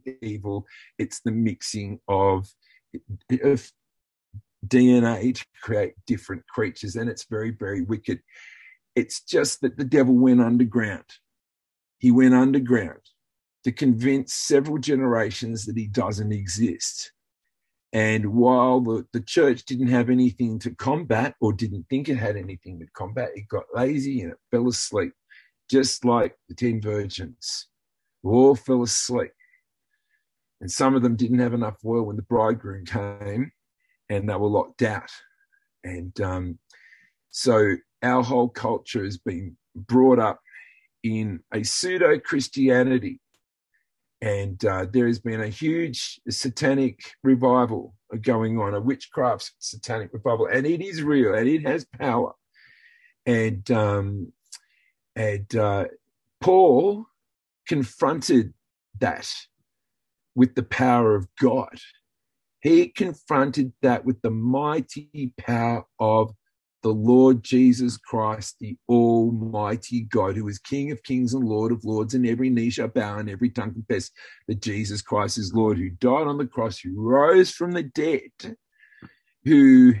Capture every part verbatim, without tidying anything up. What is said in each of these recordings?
evil. It's the mixing of, of D N A to create different creatures, and it's very, very wicked. It's just that the devil went underground. He went underground to convince several generations that he doesn't exist. And while the, the church didn't have anything to combat, or didn't think it had anything to combat, it got lazy and it fell asleep, just like the ten virgins who all fell asleep. And some of them didn't have enough oil when the bridegroom came, and they were locked out. And um, so our whole culture has been brought up in a pseudo-Christianity. And uh, there has been a huge satanic revival going on, a witchcraft satanic revival. And it is real, and it has power. And, um, and uh, Paul confronted that with the power of God. He confronted that with the mighty power of the Lord Jesus Christ, the Almighty God, who is King of kings and Lord of lords, and every knee shall bow and every tongue confess that Jesus Christ is Lord, who died on the cross, who rose from the dead, who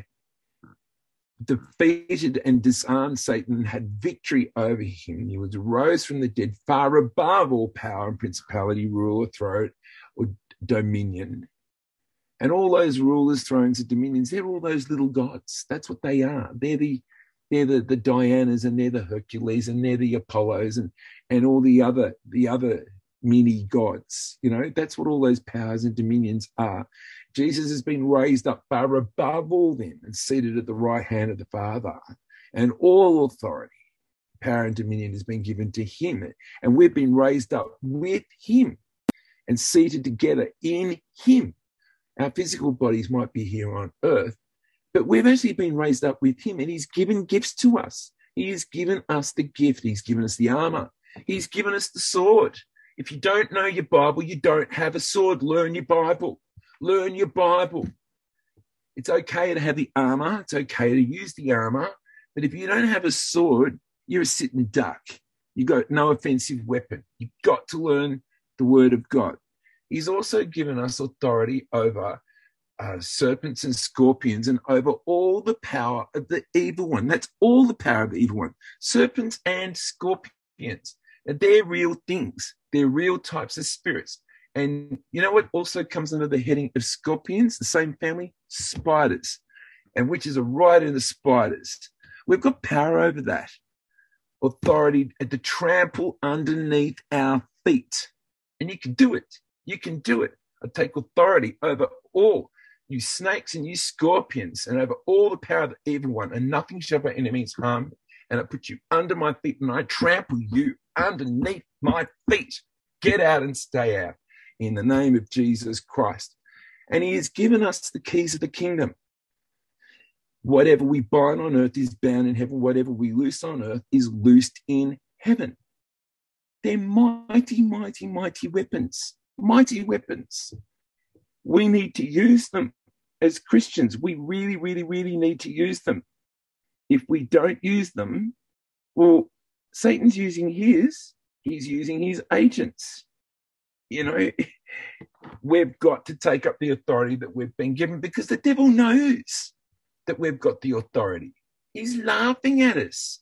defeated and disarmed Satan, had victory over him. He was rose from the dead, far above all power and principality, rule, or throne, or dominion. And all those rulers, thrones, and dominions, they're all those little gods. That's what they are. They're the they're the, the Dianas, and they're the Hercules, and they're the Apollos, and and all the other the other mini gods. You know, that's what all those powers and dominions are. Jesus has been raised up far above all them and seated at the right hand of the Father. And all authority, power, and dominion has been given to him. And we've been raised up with him and seated together in him. Our physical bodies might be here on earth, but we've actually been raised up with him, and he's given gifts to us. He has given us the gift. He's given us the armor. He's given us the sword. If you don't know your Bible, you don't have a sword. Learn your Bible. Learn your Bible. It's okay to have the armor. It's okay to use the armor. But if you don't have a sword, you're a sitting duck. You've got no offensive weapon. You've got to learn the word of God. He's also given us authority over uh, serpents and scorpions, and over all the power of the evil one. That's all the power of the evil one. Serpents and scorpions. And they're real things. They're real types of spirits. And you know what also comes under the heading of scorpions? The same family? Spiders. And witches are right in the spiders. We've got power over that. Authority to trample underneath our feet. And you can do it. You can do it. I take authority over all you snakes and you scorpions, and over all the power of the evil one, and nothing shall by any means harm. And I put you under my feet, and I trample you underneath my feet. Get out and stay out in the name of Jesus Christ. And he has given us the keys of the kingdom. Whatever we bind on earth is bound in heaven. Whatever we loose on earth is loosed in heaven. They're mighty, mighty, mighty weapons. Mighty weapons. We need to use them as Christians. We really, really, really need to use them. If we don't use them, well, Satan's using his, he's using his agents. You know, we've got to take up the authority that we've been given, because the devil knows that we've got the authority. He's laughing at us.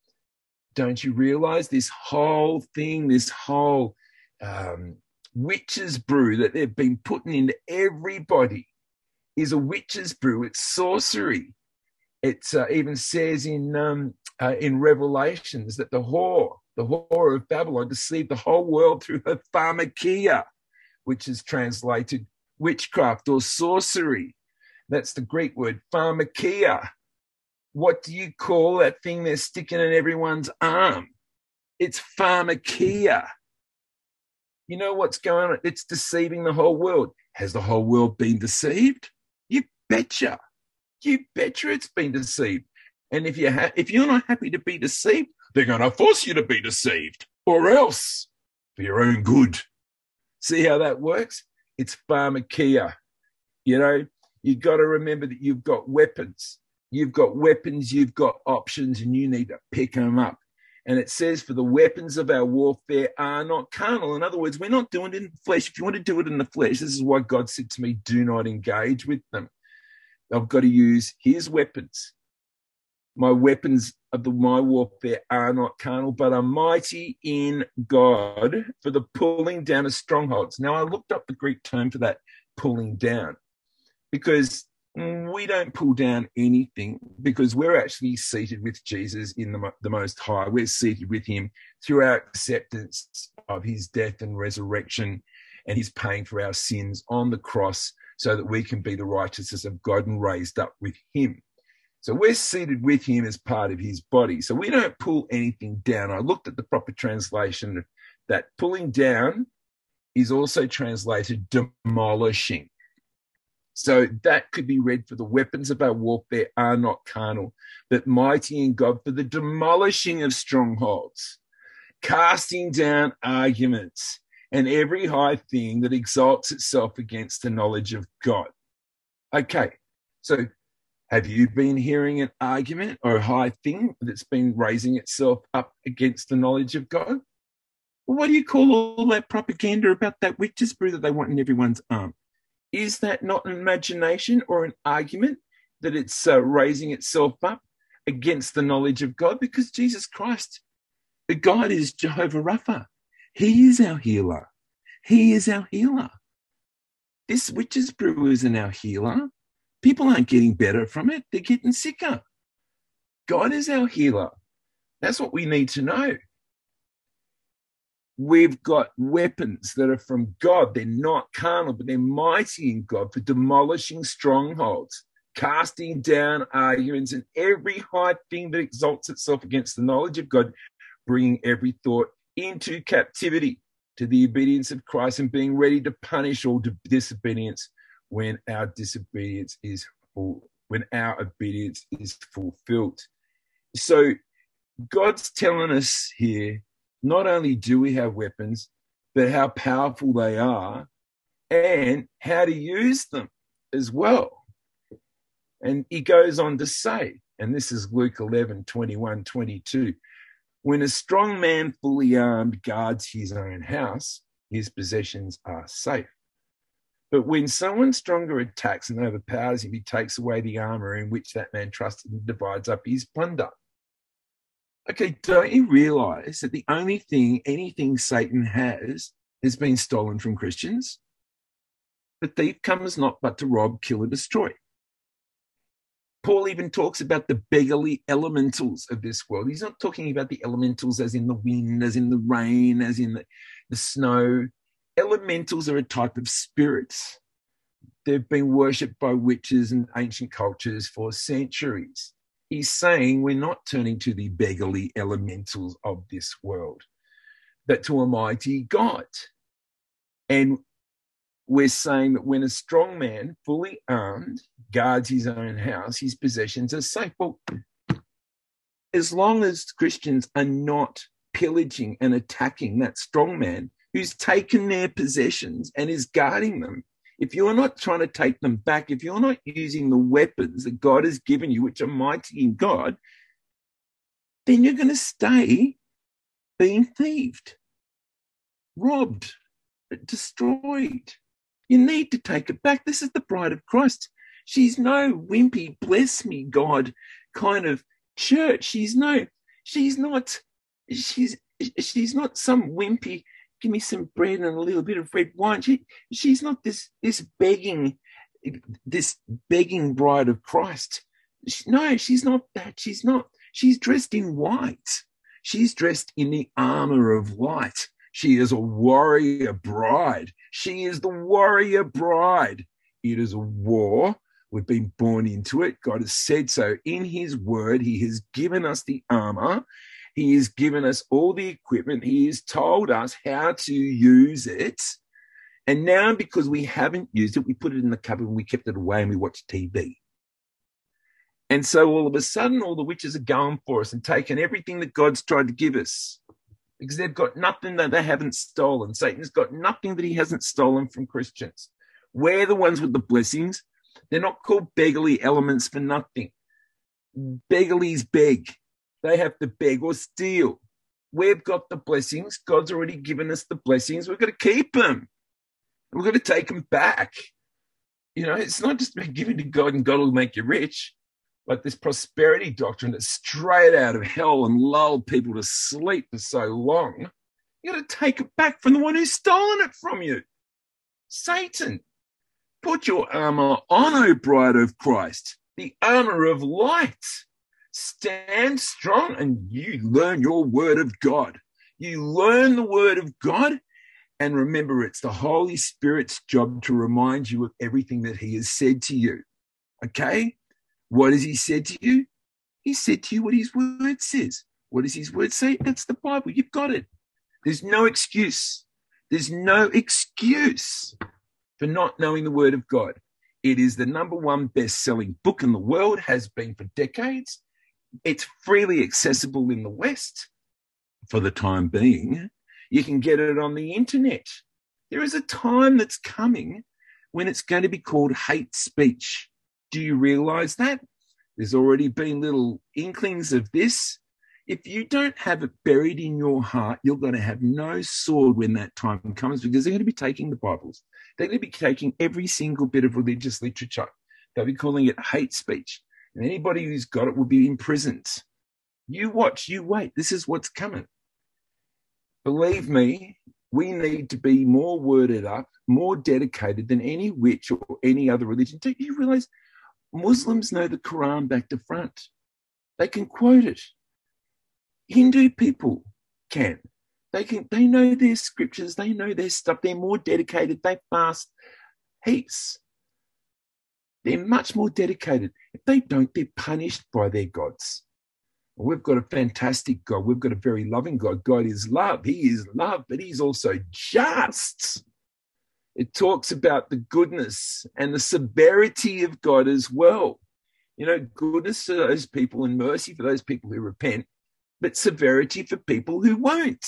Don't you realize this whole thing, this whole um, witch's brew that they've been putting into everybody is a witch's brew. It's sorcery. It uh, even says in um, uh, in Revelations that the whore, the whore of Babylon, deceived the whole world through her pharmakia, which is translated witchcraft or sorcery. That's the Greek word, pharmakia. What do you call that thing they're sticking in everyone's arm? It's pharmakia. You know what's going on? It's deceiving the whole world. Has the whole world been deceived? You betcha. You betcha it's been deceived. And if, you ha- if you're not happy to be deceived, they're going to force you to be deceived, or else for your own good. See how that works? It's pharmakia. You know, you've got to remember that you've got weapons. You've got weapons, you've got options, and you need to pick them up. And it says, for the weapons of our warfare are not carnal. In other words, we're not doing it in the flesh. If you want to do it in the flesh, this is why God said to me, do not engage with them. I've got to use his weapons. My weapons of the, my warfare are not carnal, but are mighty in God for the pulling down of strongholds. Now, I looked up the Greek term for that, pulling down, because we don't pull down anything, because we're actually seated with Jesus in the, the Most High. We're seated with him through our acceptance of his death and resurrection and his paying for our sins on the cross so that we can be the righteousness of God and raised up with him. So we're seated with him as part of his body. So we don't pull anything down. I looked at the proper translation that pulling down is also translated demolishing. So that could be read, for the weapons of our warfare are not carnal, but mighty in God for the demolishing of strongholds, casting down arguments and every high thing that exalts itself against the knowledge of God. Okay, so have you been hearing an argument or a high thing that's been raising itself up against the knowledge of God? Well, what do you call all that propaganda about that witch's brew that they want in everyone's arm? Is that not an imagination or an argument that it's uh, raising itself up against the knowledge of God? Because Jesus Christ, the God, is Jehovah Rapha. He is our healer. He is our healer. This witch's brew isn't our healer. People aren't getting better from it. They're getting sicker. God is our healer. That's what we need to know. We've got weapons that are from God. They're not carnal, but they're mighty in God for demolishing strongholds, casting down arguments and every high thing that exalts itself against the knowledge of God, bringing every thought into captivity to the obedience of Christ, and being ready to punish all disobedience when our disobedience is full, when our obedience is fulfilled. So God's telling us here, not only do we have weapons, but how powerful they are and how to use them as well. And he goes on to say, and this is Luke eleven, twenty-one, twenty-two, when a strong man fully armed guards his own house, his possessions are safe. But when someone stronger attacks and overpowers him, he takes away the armor in which that man trusted and divides up his plunder. Okay, don't you realize that the only thing, anything Satan has, has been stolen from Christians? The thief comes not but to rob, kill, and destroy. Paul even talks about the beggarly elementals of this world. He's not talking about the elementals as in the wind, as in the rain, as in the, the snow. Elementals are a type of spirits. They've been worshipped by witches and ancient cultures for centuries. He's saying we're not turning to the beggarly elementals of this world, but to a mighty God. And we're saying that when a strong man, fully armed, guards his own house, his possessions are safe. Well, as long as Christians are not pillaging and attacking that strong man who's taken their possessions and is guarding them, if you're not trying to take them back, if you're not using the weapons that God has given you, which are mighty in God, then you're going to stay being thieved, robbed, destroyed. You need to take it back. This is the bride of Christ. She's no wimpy, bless me, God kind of church. She's no, she's not, she's, she's not some wimpy, give me some bread and a little bit of red wine. She, she's not this, this begging, this begging bride of Christ. She, no, she's not that. She's not. She's dressed in white. She's dressed in the armor of light. She is a warrior bride. She is the warrior bride. It is a war. We've been born into it. God has said so in his word. He has given us the armor. He has given us all the equipment. He has told us how to use it. And now, because we haven't used it, we put it in the cupboard and we kept it away and we watched T V. And so all of a sudden, all the witches are going for us and taking everything that God's tried to give us, because they've got nothing that they haven't stolen. Satan's got nothing that he hasn't stolen from Christians. We're the ones with the blessings. They're not called beggarly elements for nothing. Beggarlies beg. They have to beg or steal. we've got the blessings. God's already given us the blessings. We've got to keep them. We've got to take them back. You know, it's not just been given to God and God will make you rich. Like this prosperity doctrine that's straight out of hell and lulled people to sleep for so long. You got to take it back from the one who's stolen it from you. Satan. Put your armor on, O bride of Christ, the armor of light. Stand strong and you learn your word of God. You learn the word of God, and remember, it's the Holy Spirit's job to remind you of everything that he has said to you. Okay? What has he said to you? He said to you what his word says. What does his word say? That's the Bible. You've got it. There's no excuse. There's no excuse for not knowing the word of God. It is the number one best-selling book in the world, has been for decades. It's freely accessible in the West for the time being. You can get it on the internet. There is a time that's coming when it's going to be called hate speech. Do you realize that? There's already been little inklings of this. If you don't have it buried in your heart, you're going to have no sword when that time comes, because they're going to be taking the Bibles. They're going to be taking every single bit of religious literature. They'll be calling it hate speech. And anybody who's got it will be imprisoned. You watch, you wait. This is what's coming. Believe me, we need to be more worded up, more dedicated than any witch or any other religion. Do you realize Muslims know the Quran back to front? They can quote it. Hindu people can. They can. They know their scriptures. They know their stuff. They're more dedicated. They fast heaps. They're much more dedicated. If they don't, they're punished by their gods. We've got a fantastic God. We've got a very loving God. God is love. He is love, but he's also just. It talks about the goodness and the severity of God as well. You know, goodness for those people and mercy for those people who repent, but severity for people who won't.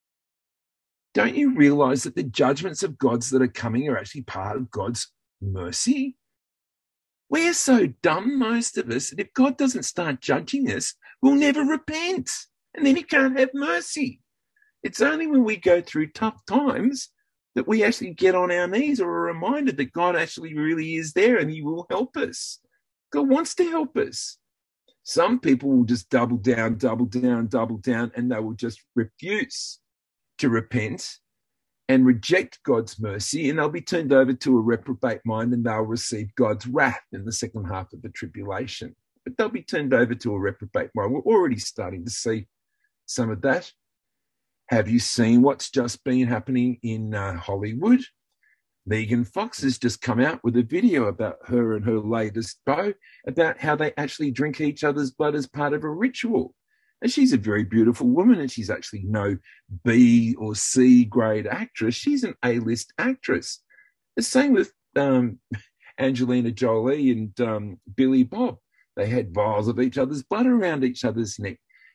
Don't you realize that the judgments of gods that are coming are actually part of God's mercy? We're so dumb, most of us, that if God doesn't start judging us, we'll never repent, and then he can't have mercy. It's only when we go through tough times that we actually get on our knees or are reminded that God actually really is there and he will help us. God wants to help us. Some people will just double down, double down, double down, and they will just refuse to repent and reject God's mercy, and they'll be turned over to a reprobate mind and they'll receive God's wrath in the second half of the tribulation. But they'll be turned over to a reprobate mind. We're already starting to see some of that. Have you seen what's just been happening in uh, Hollywood? Megan Fox has just come out with a video about her and her latest beau, about how they actually drink each other's blood as part of a ritual. And she's a very beautiful woman, and she's actually no B or C grade actress. She's an A-list actress. The same with um, Angelina Jolie and um, Billy Bob. They had vials of each other's blood around each other's neck.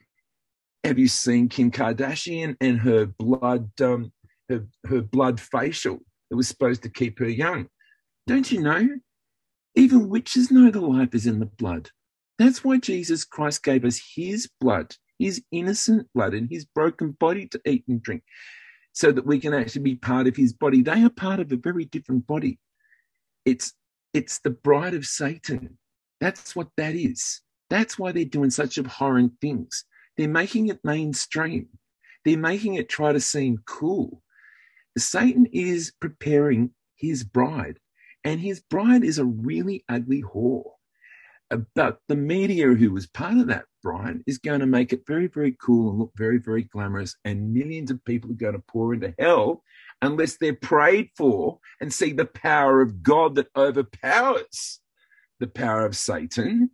Have you seen Kim Kardashian and her blood, um, her, her blood facial that was supposed to keep her young? Don't you know? Even witches know the life is in the blood. That's why Jesus Christ gave us his blood, his innocent blood, and his broken body to eat and drink, so that we can actually be part of his body. They are part of a very different body. It's, it's the bride of Satan. That's what that is. That's why they're doing such abhorrent things. They're making it mainstream. They're making it try to seem cool. Satan is preparing his bride, and his bride is a really ugly whore. But the media, who was part of that bride, is going to make it very, very cool and look very, very glamorous, and millions of people are going to pour into hell unless they're prayed for and see the power of God that overpowers the power of Satan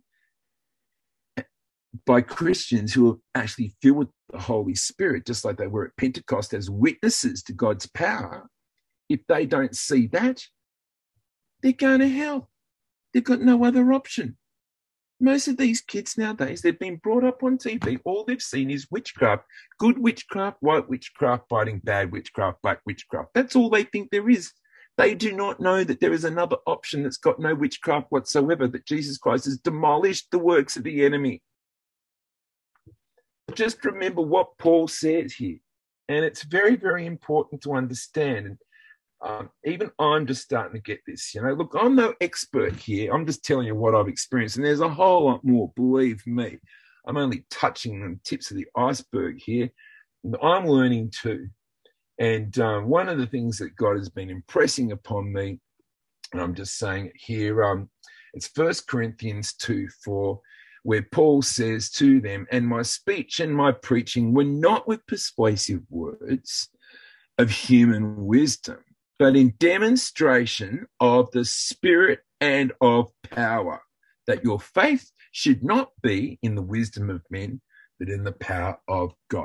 by Christians who are actually filled with the Holy Spirit, just like they were at Pentecost as witnesses to God's power. If they don't see that, they're going to hell. They've got no other option. Most of these kids nowadays, they've been brought up on T V. All they've seen is witchcraft. Good witchcraft, white witchcraft, fighting bad witchcraft, black witchcraft. That's all they think there is. They do not know that there is another option that's got no witchcraft whatsoever, that Jesus Christ has demolished the works of the enemy. just remember what Paul says here. And it's very, very important to understand. And um, even I'm just starting to get this, you know, look, I'm no expert here. I'm just telling you what I've experienced. And there's a whole lot more, believe me. I'm only touching the tips of the iceberg here. I'm learning too. And um, one of the things that God has been impressing upon me, and I'm just saying it here, um, it's First Corinthians two four, where Paul says to them, and my speech and my preaching were not with persuasive words of human wisdom, but in demonstration of the Spirit and of power, that your faith should not be in the wisdom of men, but in the power of God.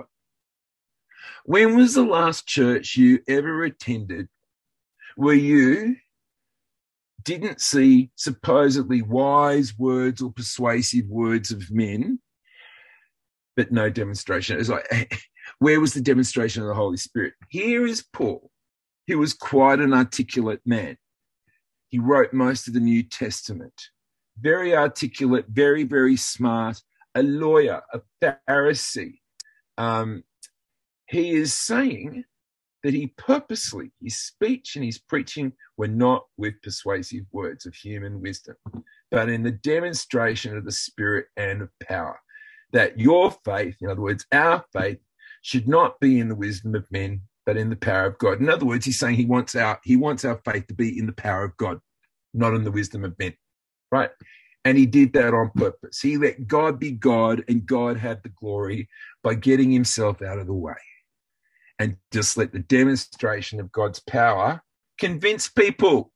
When was the last church you ever attended where you didn't see supposedly wise words or persuasive words of men, but no demonstration? It's like, where was the demonstration of the Holy Spirit? Here is Paul. He was quite an articulate man. He wrote most of the New Testament. Very articulate, very, very smart, a lawyer, a Pharisee. Um, he is saying that he purposely, his speech and his preaching were not with persuasive words of human wisdom, but in the demonstration of the Spirit and of power. That your faith, in other words, our faith, should not be in the wisdom of men, but in the power of God. In other words, he's saying he wants our, he wants our faith to be in the power of God, not in the wisdom of men, right? And he did that on purpose. He let God be God and God have the glory by getting himself out of the way. And just let the demonstration of God's power convince people.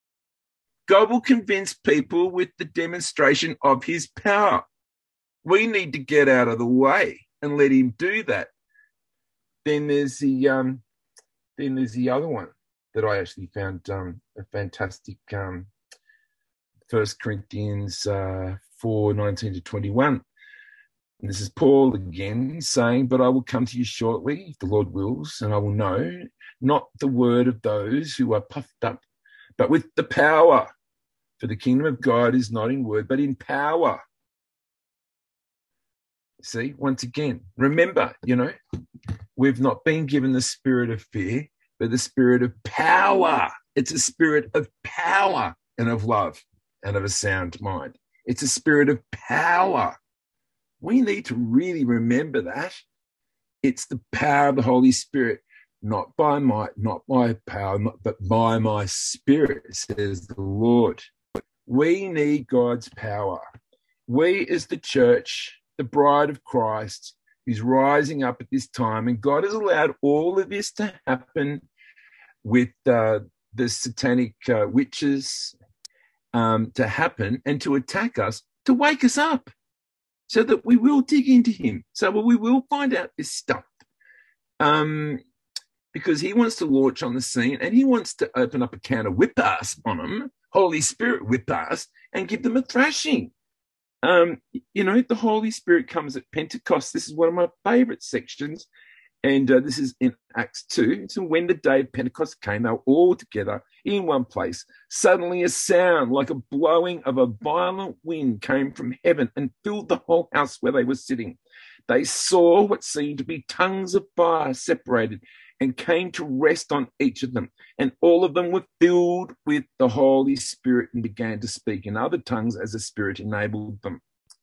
God will convince people with the demonstration of his power. We need to get out of the way and let him do that. Then there's the um, then there's the other one that I actually found um, a fantastic. Um, First Corinthians uh, four nineteen to twenty-one. And this is Paul again saying, "But I will come to you shortly, if the Lord wills, and I will know not the word of those who are puffed up, but with the power. For the kingdom of God is not in word, but in power." See, once again, remember, you know, we've not been given the spirit of fear, but the spirit of power. It's a spirit of power and of love and of a sound mind. It's a spirit of power. We need to really remember that. It's the power of the Holy Spirit, not by might, not by power, not, but by my spirit, says the Lord. We need God's power. We as the church, the bride of Christ, who's rising up at this time, and God has allowed all of this to happen with uh, the satanic uh, witches um, to happen and to attack us, to wake us up so that we will dig into him, so we will find out this stuff. Um, because he wants to launch on the scene and he wants to open up a can of whip ass on them, Holy Spirit whip ass, and give them a thrashing. Um, you know, the Holy Spirit comes at Pentecost. This is one of my favorite sections. And uh, this is in Acts two. So when the day of Pentecost came, they were all together in one place. Suddenly a sound like a blowing of a violent wind came from heaven and filled the whole house where they were sitting. They saw what seemed to be tongues of fire separated and came to rest on each of them. And all of them were filled with the Holy Spirit and began to speak in other tongues as the Spirit enabled them.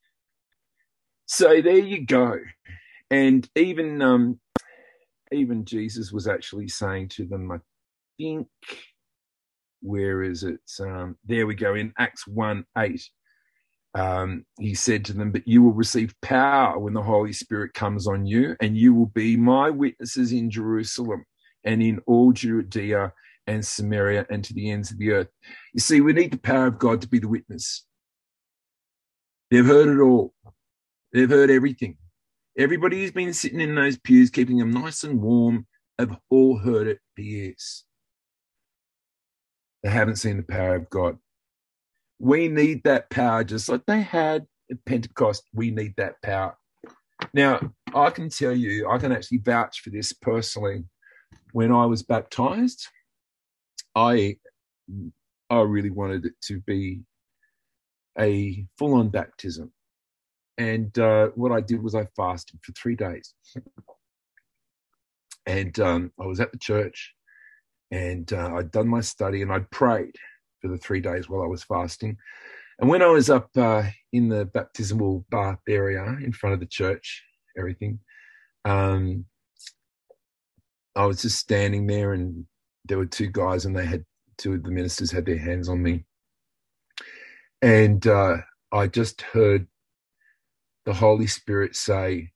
So there you go. And even um, even Jesus was actually saying to them, I think, where is it? Um, there we go, in Acts one eight. Um, he said to them, but you will receive power when the Holy Spirit comes on you, and you will be my witnesses in Jerusalem and in all Judea and Samaria and to the ends of the earth. You see, we need the power of God to be the witness. They've heard it all. They've heard everything. Everybody who's been sitting in those pews, keeping them nice and warm, have all heard it for years. They haven't seen the power of God. We need that power just like they had at Pentecost. We need that power. Now, I can tell you, I can actually vouch for this personally. When I was baptized, I, I really wanted it to be a full-on baptism. And uh, what I did was I fasted for three days. And um, I was at the church, and uh, I'd done my study, and I'd prayed for the three days while I was fasting. And when I was up uh, in the baptismal bath area in front of the church, everything, um, I was just standing there, and there were two guys, and they had two of the ministers had their hands on me. And uh, I just heard the Holy Spirit say,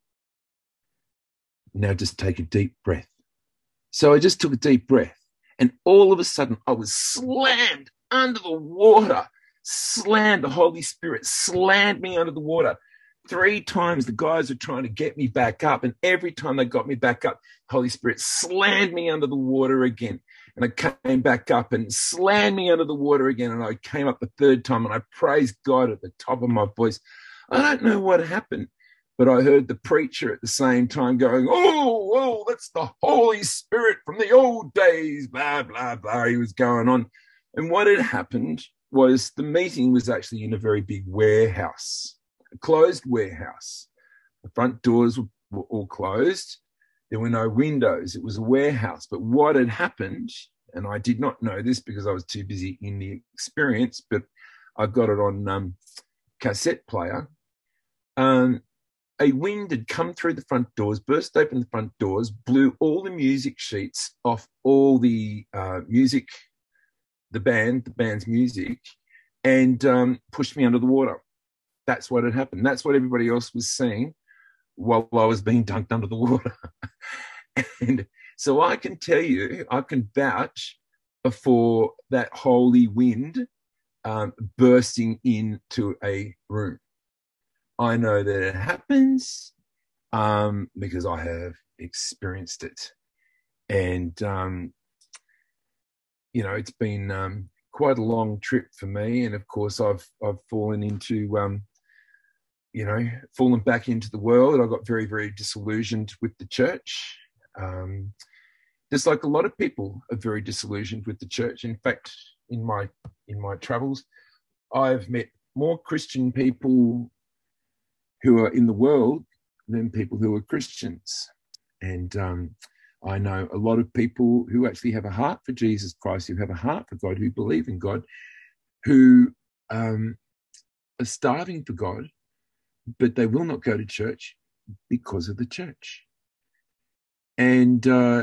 now just take a deep breath. So I just took a deep breath, and all of a sudden I was slammed under the water, slammed. The Holy Spirit slammed me under the water. Three times the guys were trying to get me back up, and every time they got me back up, the Holy Spirit slammed me under the water again. And I came back up and slammed me under the water again, and I came up the third time, and I praised God at the top of my voice. I don't know what happened, but I heard the preacher at the same time going, oh, oh, that's the Holy Spirit from the old days, blah, blah, blah. He was going on. And what had happened was the meeting was actually in a very big warehouse, a closed warehouse. The front doors were, were all closed. There were no windows. It was a warehouse. But what had happened, and I did not know this because I was too busy in the experience, but I got it on um, cassette player. Um, a wind had come through the front doors, burst open the front doors, blew all the music sheets off all the uh, music, the band, the band's music, and um, pushed me under the water. That's what had happened. That's what everybody else was seeing while I was being dunked under the water. And so I can tell you, I can vouch for that holy wind um, bursting into a room. I know that it happens um, because I have experienced it. And, um, you know, it's been um, quite a long trip for me. And, of course, I've I've fallen into, um, you know, fallen back into the world. I got very, very disillusioned with the church. Um, just like a lot of people are very disillusioned with the church. In fact, in my in my travels, I've met more Christian people who are in the world than people who are Christians. And um, I know a lot of people who actually have a heart for Jesus Christ, who have a heart for God, who believe in God, who um, are starving for God, but they will not go to church because of the church. And uh,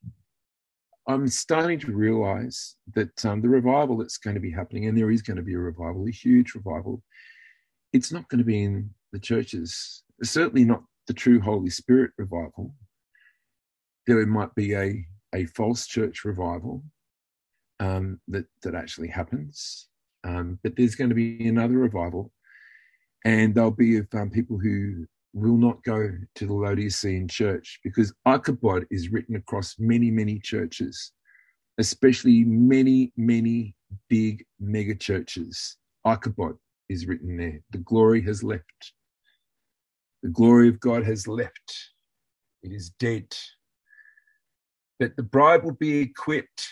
I'm starting to realize that um, the revival that's going to be happening, and there is going to be a revival, a huge revival, it's not going to be in the churches, certainly not the true Holy Spirit revival. There might be a, a false church revival um, that, that actually happens, um, but there's going to be another revival, and there'll be of um, people who will not go to the Laodicean church, because Ichabod is written across many, many churches, especially many, many big mega churches. Ichabod is written there. The glory has left. The glory of God has left. It is dead. But the bride will be equipped.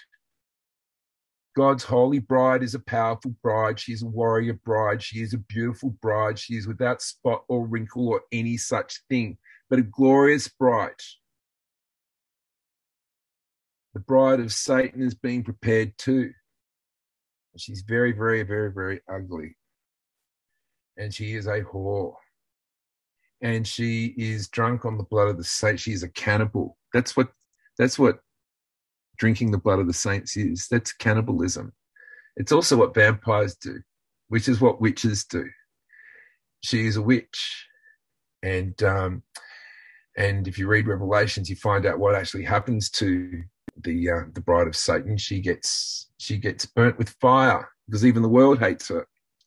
God's holy bride is a powerful bride. She is a warrior bride. She is a beautiful bride. She is without spot or wrinkle or any such thing, but a glorious bride. The bride of Satan is being prepared too. She's very, very, very, very ugly. And she is a whore. And she is drunk on the blood of the saints. She is a cannibal. That's what that's what drinking the blood of the saints is. That's cannibalism. It's also what vampires do, which is what witches do. She is a witch. And um, and if you read Revelations, you find out what actually happens to the uh, the bride of Satan. She gets she gets burnt with fire, because even the world hates her.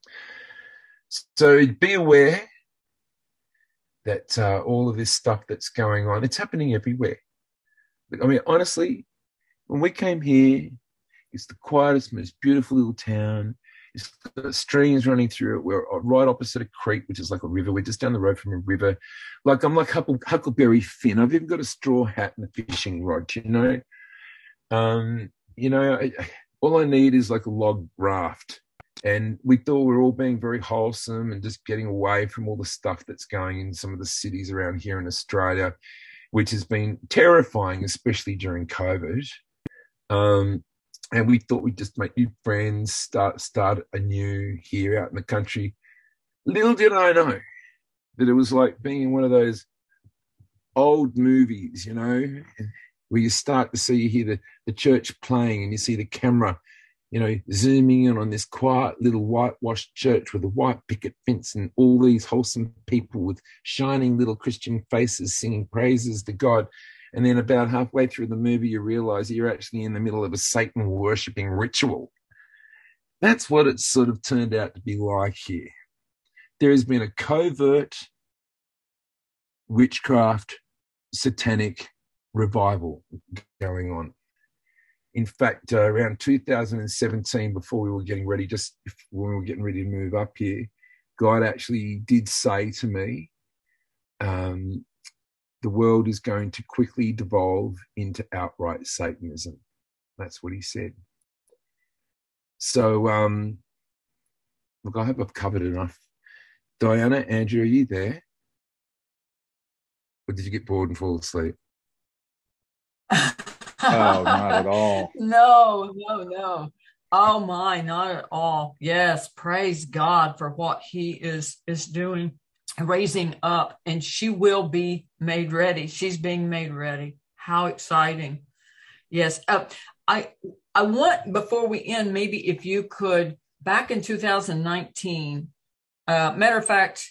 So be aware that uh, all of this stuff that's going on, it's happening everywhere. I mean, honestly, when we came here, it's the quietest, most beautiful little town. It's got streams running through it. We're right opposite a creek, which is like a river. We're just down the road from a river. Like, I'm like Huckle, Huckleberry Finn. I've even got a straw hat and a fishing rod, you know. Um, you know, I, all I need is like a log raft, And we thought we were all being very wholesome and just getting away from all the stuff that's going in some of the cities around here in Australia, which has been terrifying, especially during COVID. Um, and we thought we'd just make new friends, start start anew here out in the country. Little did I know that it was like being in one of those old movies, you know, where you start to see, you hear the, the church playing and you see the camera, you know, zooming in on this quiet little whitewashed church with a white picket fence and all these wholesome people with shining little Christian faces singing praises to God. And then about halfway through the movie, you realize you're actually in the middle of a Satan worshipping ritual. That's what it's sort of turned out to be like here. There has been a covert witchcraft, satanic revival going on. In fact, uh, around two thousand seventeen, before we were getting ready, just when we were getting ready to move up here, God actually did say to me, um, the world is going to quickly devolve into outright Satanism. That's what he said. So, um, look, I hope I've covered enough. Diana, Andrew, are you there? Or did you get bored and fall asleep? Oh, not at all. No, no, no. Oh my, not at all. Yes, praise God for what he is is doing, raising up, and she will be made ready. She's being made ready. How exciting. Yes. Uh, I I want, before we end, maybe if you could, back in two thousand nineteen, uh, matter of fact,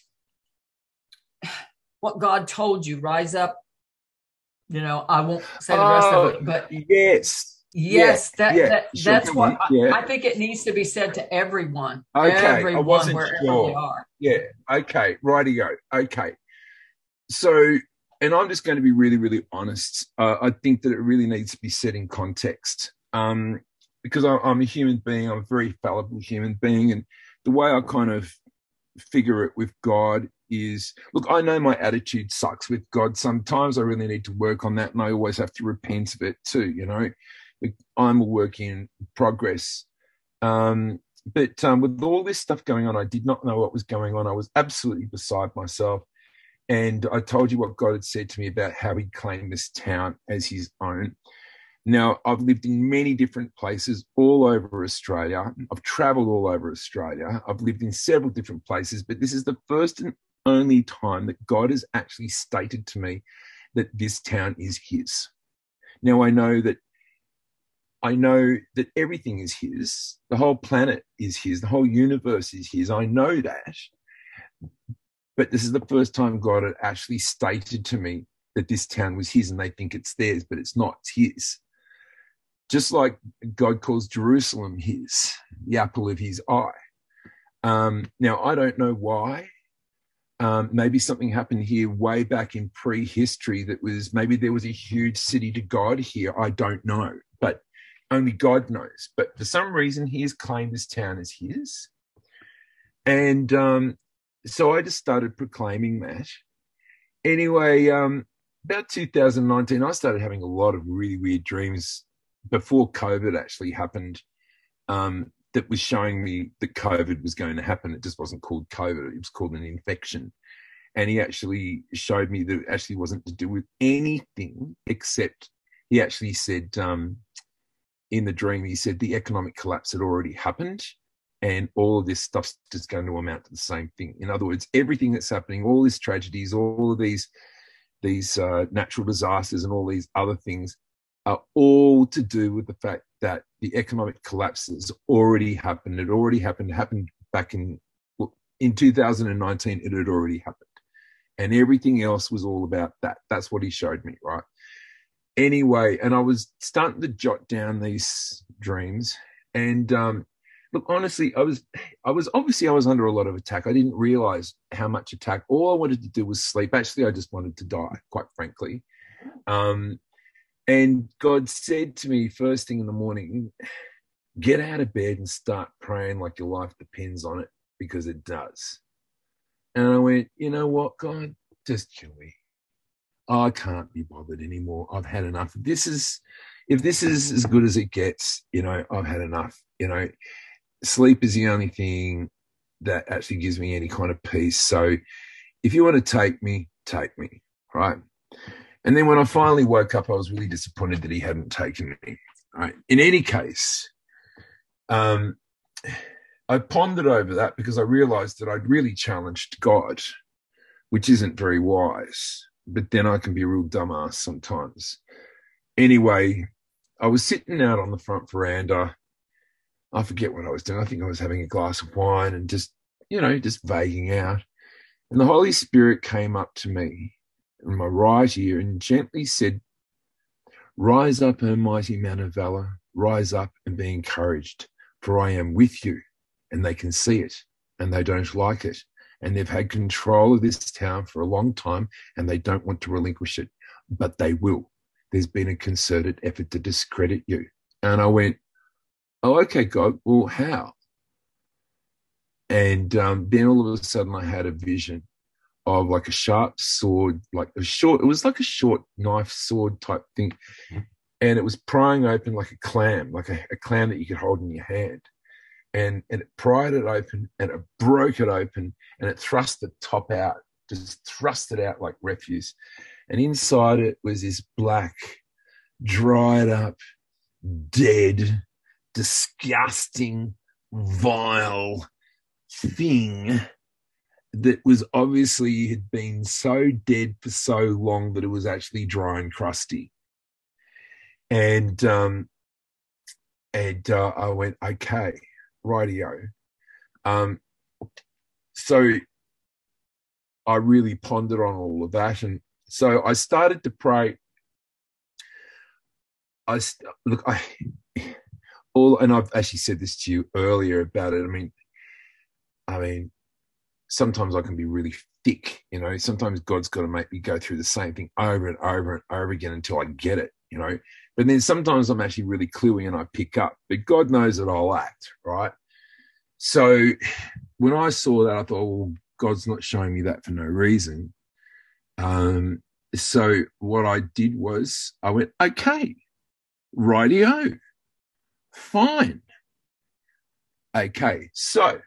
what God told you, rise up. You know, I won't say the rest oh, of it, but yes, yes, yeah, that, yeah. that Sure, that's what I, yeah. I think it needs to be said to everyone. Okay, everyone, I wasn't wherever sure. they are. Yeah, okay, rightio. Okay, so, and I'm just going to be really, really honest. Uh, I think that it really needs to be set in context, um, because I, I'm a human being. I'm a very fallible human being, and the way I kind of figure it with God is, look, I know my attitude sucks with God. Sometimes I really need to work on that, and I always have to repent of it too, you know. I'm a work in progress. Um, but um, with all this stuff going on, I did not know what was going on. I was absolutely beside myself. And I told you what God had said to me about how he claimed this town as his own. Now, I've lived in many different places all over Australia. I've traveled all over Australia. I've lived in several different places, but this is the first and only time that God has actually stated to me that this town is his. Now, I know that I know that everything is his. The whole planet is his. The whole universe is his. I know that. But this is the first time God had actually stated to me that this town was his, and they think it's theirs, but it's not. It's his. Just like God calls Jerusalem his, the apple of his eye. Um, now, I don't know why. Um, maybe something happened here way back in prehistory that was, maybe there was a huge city to God here. I don't know, but only God knows. But for some reason, he has claimed this town as his. And um, so I just started proclaiming that. Anyway, um, about two thousand nineteen, I started having a lot of really weird dreams before COVID actually happened, um, that was showing me that COVID was going to happen. It just wasn't called COVID. It was called an infection. And he actually showed me that it actually wasn't to do with anything, except he actually said, um, in the dream, he said the economic collapse had already happened, and all of this stuff's just going to amount to the same thing. In other words, everything that's happening, all these tragedies, all of these, these uh, natural disasters and all these other things are all to do with the fact that the economic collapse has already happened. It already happened. It happened back in, well, in two thousand nineteen, it had already happened. And everything else was all about that. That's what he showed me, right? Anyway, and I was starting to jot down these dreams. And um, look, honestly, I was, I was obviously I was under a lot of attack. I didn't realize how much attack. All I wanted to do was sleep. Actually, I just wanted to die, quite frankly. Um, And God said to me first thing in the morning, get out of bed and start praying like your life depends on it, because it does. And I went, you know what, God, just kill me. I can't be bothered anymore. I've had enough. This is, if this is as good as it gets, you know, I've had enough, you know. sleep is the only thing that actually gives me any kind of peace. So if you want to take me, take me, right? And then when I finally woke up, I was really disappointed that he hadn't taken me, right? In any case, um, I pondered over that because I realized that I'd really challenged God, which isn't very wise, but then I can be a real dumbass sometimes. Anyway, I was sitting out on the front veranda. I forget what I was doing. I think I was having a glass of wine and just, you know, just vaguing out. And the Holy Spirit came up to me in my right ear and gently said, "Rise up, O mighty man of valor, rise up and be encouraged, for I am with you." And they can see it and they don't like it. And they've had control of this town for a long time and they don't want to relinquish it, but they will. There's been a concerted effort to discredit you. And I went, "Oh, okay, God, well, how?" And um, then all of a sudden I had a vision of like a sharp sword, like a short, it was like a short knife sword type thing. And it was prying open like a clam, like a, a clam that you could hold in your hand. And, and it pried it open and it broke it open and it thrust the top out, just thrust it out like refuse. And inside it was this black, dried up, dead, disgusting, vile thing that was obviously had been so dead for so long that it was actually dry and crusty. And um, and uh, I went, okay, rightio. Um, so I really pondered on all of that, and so I started to pray. I look, I all, and I've actually said this to you earlier about it. I mean, I mean, sometimes I can be really thick, you know. Sometimes God's got to make me go through the same thing over and over and over again until I get it, you know. But then sometimes I'm actually really cluey and I pick up. But God knows that I'll act, right? So when I saw that, I thought, well, God's not showing me that for no reason. Um, so what I did was I went, okay, rightio, fine. Okay, so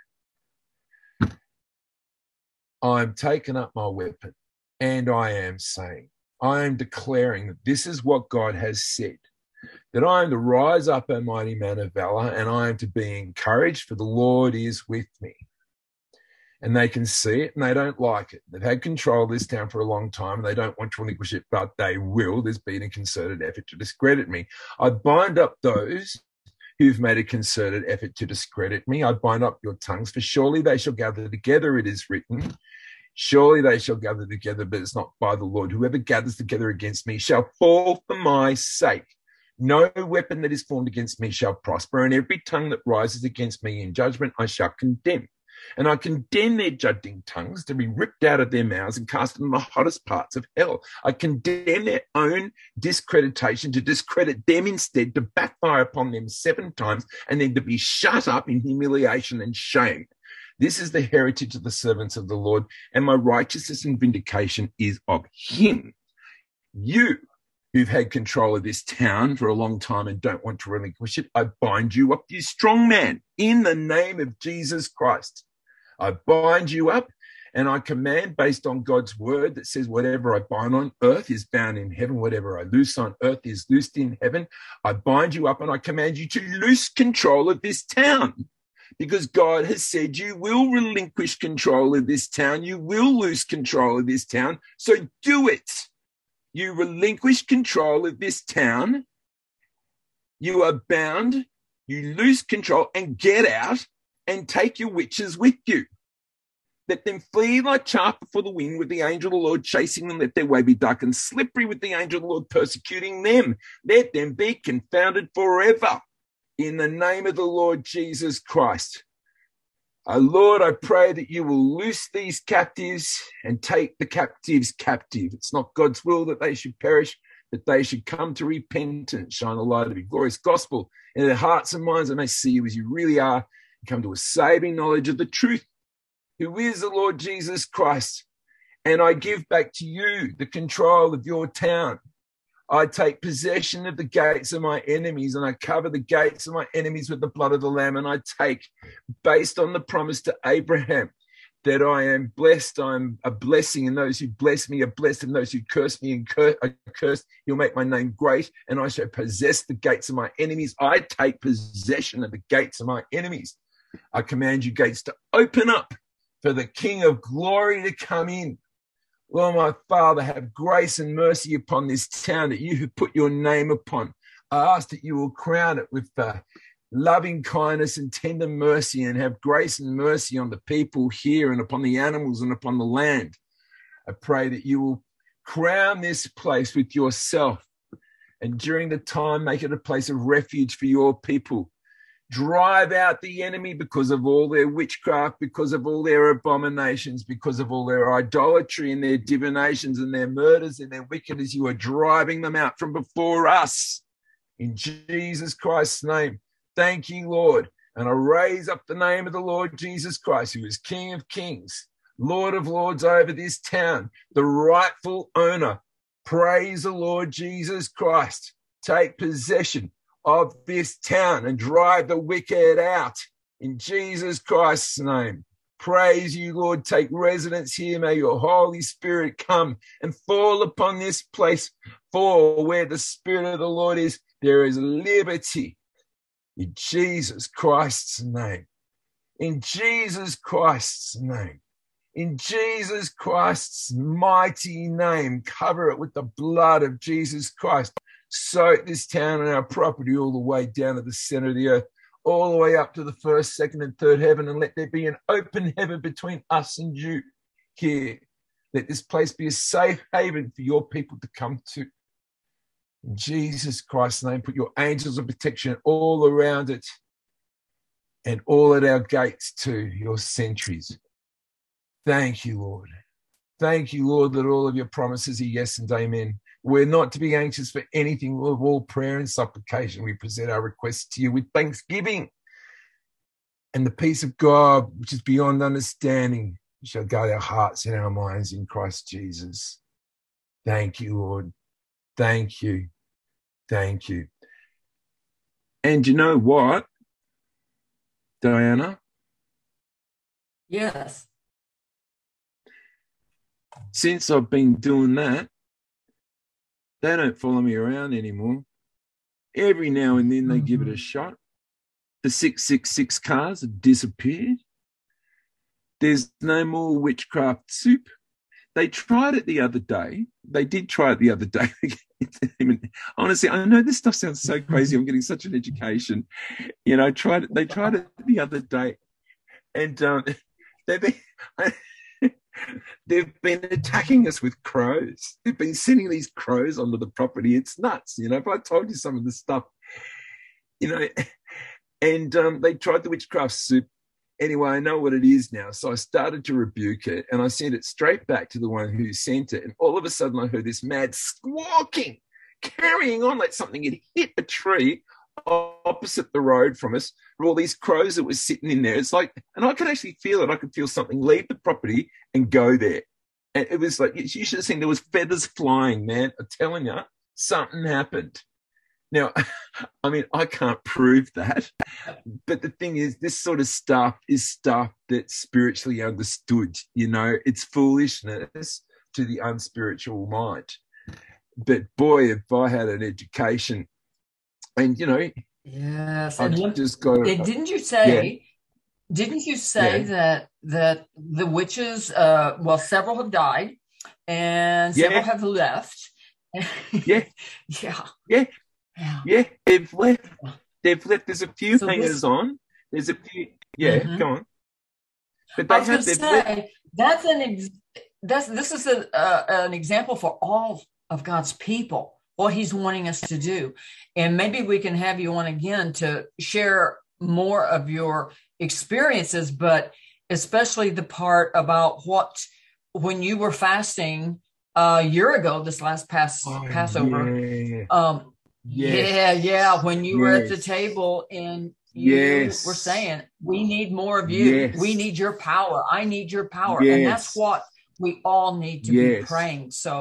I'm taking up my weapon and I am saying, I am declaring that this is what God has said, that I am to rise up, O mighty man of valor, and I am to be encouraged, for the Lord is with me. And they can see it and they don't like it. They've had control of this town for a long time and they don't want to relinquish it, but they will. There's been a concerted effort to discredit me. I bind up those who've made a concerted effort to discredit me. I bind up your tongues, for surely they shall gather together, it is written. Surely they shall gather together, but it's not by the Lord. Whoever gathers together against me shall fall for my sake. No weapon that is formed against me shall prosper, and every tongue that rises against me in judgment I shall condemn. And I condemn their judging tongues to be ripped out of their mouths and cast in the hottest parts of hell. I condemn their own discreditation to discredit them instead, to backfire upon them seven times, and then to be shut up in humiliation and shame. This is the heritage of the servants of the Lord, and my righteousness and vindication is of him. You, who've had control of this town for a long time and don't want to relinquish it, I bind you up, you strong man, in the name of Jesus Christ. I bind you up, and I command, based on God's word that says whatever I bind on earth is bound in heaven, whatever I loose on earth is loosed in heaven. I bind you up and I command you to loose control of this town, because God has said you will relinquish control of this town. You will lose control of this town. So do it. You relinquish control of this town. You are bound. You lose control and get out and take your witches with you. Let them flee like chaff before the wind, with the angel of the Lord chasing them. Let their way be dark and slippery, with the angel of the Lord persecuting them. Let them be confounded forever, in the name of the Lord Jesus Christ. Uh, Lord, I pray that you will loose these captives and take the captives captive. It's not God's will that they should perish, that they should come to repentance, shine the light of your glorious gospel in their hearts and minds, and they see you as you really are, and come to a saving knowledge of the truth, who is the Lord Jesus Christ. And I give back to you the control of your town. I take possession of the gates of my enemies, and I cover the gates of my enemies with the blood of the Lamb. And I take, based on the promise to Abraham, that I am blessed, I'm a blessing, and those who bless me are blessed, and those who curse me and cur- are cursed. You'll make my name great, and I shall possess the gates of my enemies. I take possession of the gates of my enemies. I command you gates to open up for the King of glory to come in. Lord, my Father, have grace and mercy upon this town that you have put your name upon. I ask that you will crown it with uh, loving kindness and tender mercy, and have grace and mercy on the people here and upon the animals and upon the land. I pray that you will crown this place with yourself, and during the time make it a place of refuge for your people. Drive out the enemy because of all their witchcraft, because of all their abominations, because of all their idolatry and their divinations and their murders and their wickedness. You are driving them out from before us. In Jesus Christ's name, thank you, Lord. And I raise up the name of the Lord Jesus Christ, who is King of Kings, Lord of Lords over this town, the rightful owner. Praise the Lord Jesus Christ. Take possession of this town and drive the wicked out in Jesus Christ's name. Praise you, Lord. Take residence here. May your Holy Spirit come and fall upon this place. For where the Spirit of the Lord is, there is liberty. In Jesus Christ's name. In Jesus Christ's name. In Jesus Christ's mighty name. Cover it with the blood of Jesus Christ. Soak this town and our property all the way down to the center of the earth, all the way up to the first, second, and third heaven, and let there be an open heaven between us and you here. Let this place be a safe haven for your people to come to. In Jesus Christ's name, put your angels of protection all around it and all at our gates too, your sentries. Thank you, Lord. Thank you, Lord, that all of your promises are yes and amen. We're not to be anxious for anything. Of all prayer and supplication, we present our requests to you with thanksgiving. And the peace of God, which is beyond understanding, shall guard our hearts and our minds in Christ Jesus. Thank you, Lord. Thank you. Thank you. And you know what, Diana? Yes. Since I've been doing that, they don't follow me around anymore. Every now and then they mm-hmm. give it a shot. The six six six cars have disappeared. There's no more witchcraft soup. They tried it the other day. They did try it the other day. Honestly, I know this stuff sounds so crazy. I'm getting such an education. You know, tried it, they tried it the other day. And um, they've been... They've been attacking us with crows. They've been sending these crows onto the property. It's nuts, you know. If I told you some of the stuff, you know, and um, they tried the witchcraft soup. Anyway, I know what it is now. So I started to rebuke it, and I sent it straight back to the one who sent it. And all of a sudden I heard this mad squawking, carrying on like something had hit a tree opposite the road from us, for all these crows that were sitting in there. It's like, and I could actually feel it. I could feel something leave the property and go there. And it was like, you should have seen, there was feathers flying, man. I'm telling you, something happened. Now, I mean, I can't prove that. But the thing is, this sort of stuff is stuff that's spiritually understood. You know, it's foolishness to the unspiritual mind. But boy, if I had an education, and, you know, yes, I've and just got to, didn't you say, yeah. didn't you say yeah. that that the witches, uh, well, several have died and several yeah. have left. yeah. yeah. Yeah. Yeah. Yeah. They've left. They've left. There's a few so hangers this, on. There's a few. Yeah. Mm-hmm. Go on. But they I was have, say, left. that's an, ex, that's, this is a, uh, an example for all of God's people, what he's wanting us to do. And maybe we can have you on again to share more of your experiences, but especially the part about what, when you were fasting a year ago, this last past oh, Passover. Yeah. Um, yes. Yeah, yeah. When you yes. were at the table and you yes. were saying, we need more of you. Yes. We need your power. I need your power. Yes. And that's what we all need to yes. be praying. So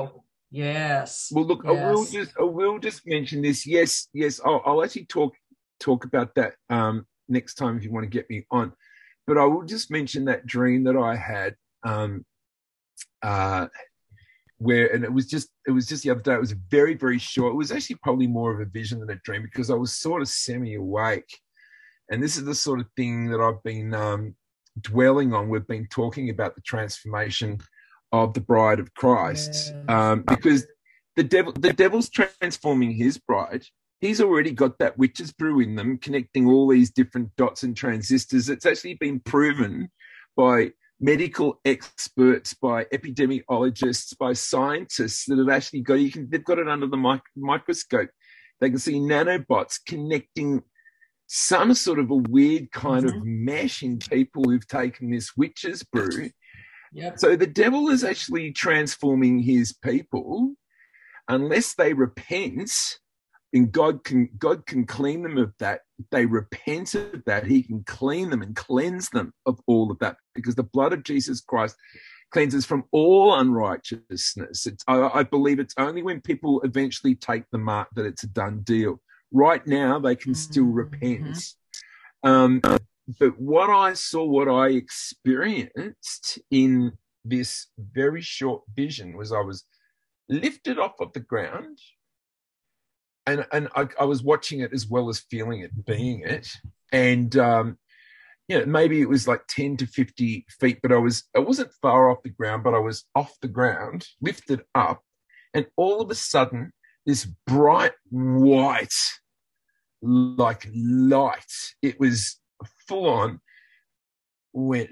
Yes. Well, look, I will Yes. just I will just mention this. Yes, yes, I'll, I'll actually talk talk about that um, next time if you want to get me on. But I will just mention that dream that I had, um, uh, where, and it was just it was just the other day. It was very very short. It was actually probably more of a vision than a dream because I was sort of semi awake, and this is the sort of thing that I've been um, dwelling on. We've been talking about the transformation of the bride of Christ, Yes. um, because the devil, the devil's transforming his bride. He's already got that witch's brew in them, connecting all these different dots and transistors. It's actually been proven by medical experts, by epidemiologists, by scientists that have actually got, you can, they've got it under the mic- microscope. They can see nanobots connecting some sort of a weird kind mm-hmm. of mesh in people who've taken this witch's brew. Yep. So the devil is actually transforming his people unless they repent, and God can God can clean them of that. If they repent of that, he can clean them and cleanse them of all of that, because the blood of Jesus Christ cleanses from all unrighteousness. It's, I, I believe it's only when people eventually take the mark that it's a done deal. Right now, they can still Mm-hmm. repent. Um, but what I saw, what I experienced in this very short vision was I was lifted off of the ground, and, and I, I was watching it as well as feeling it, being it. And, um, you know, maybe it was like ten to fifty feet, but I, was, I wasn't far off the ground, but I was off the ground, lifted up, and all of a sudden, this bright white, like light, it was full on, went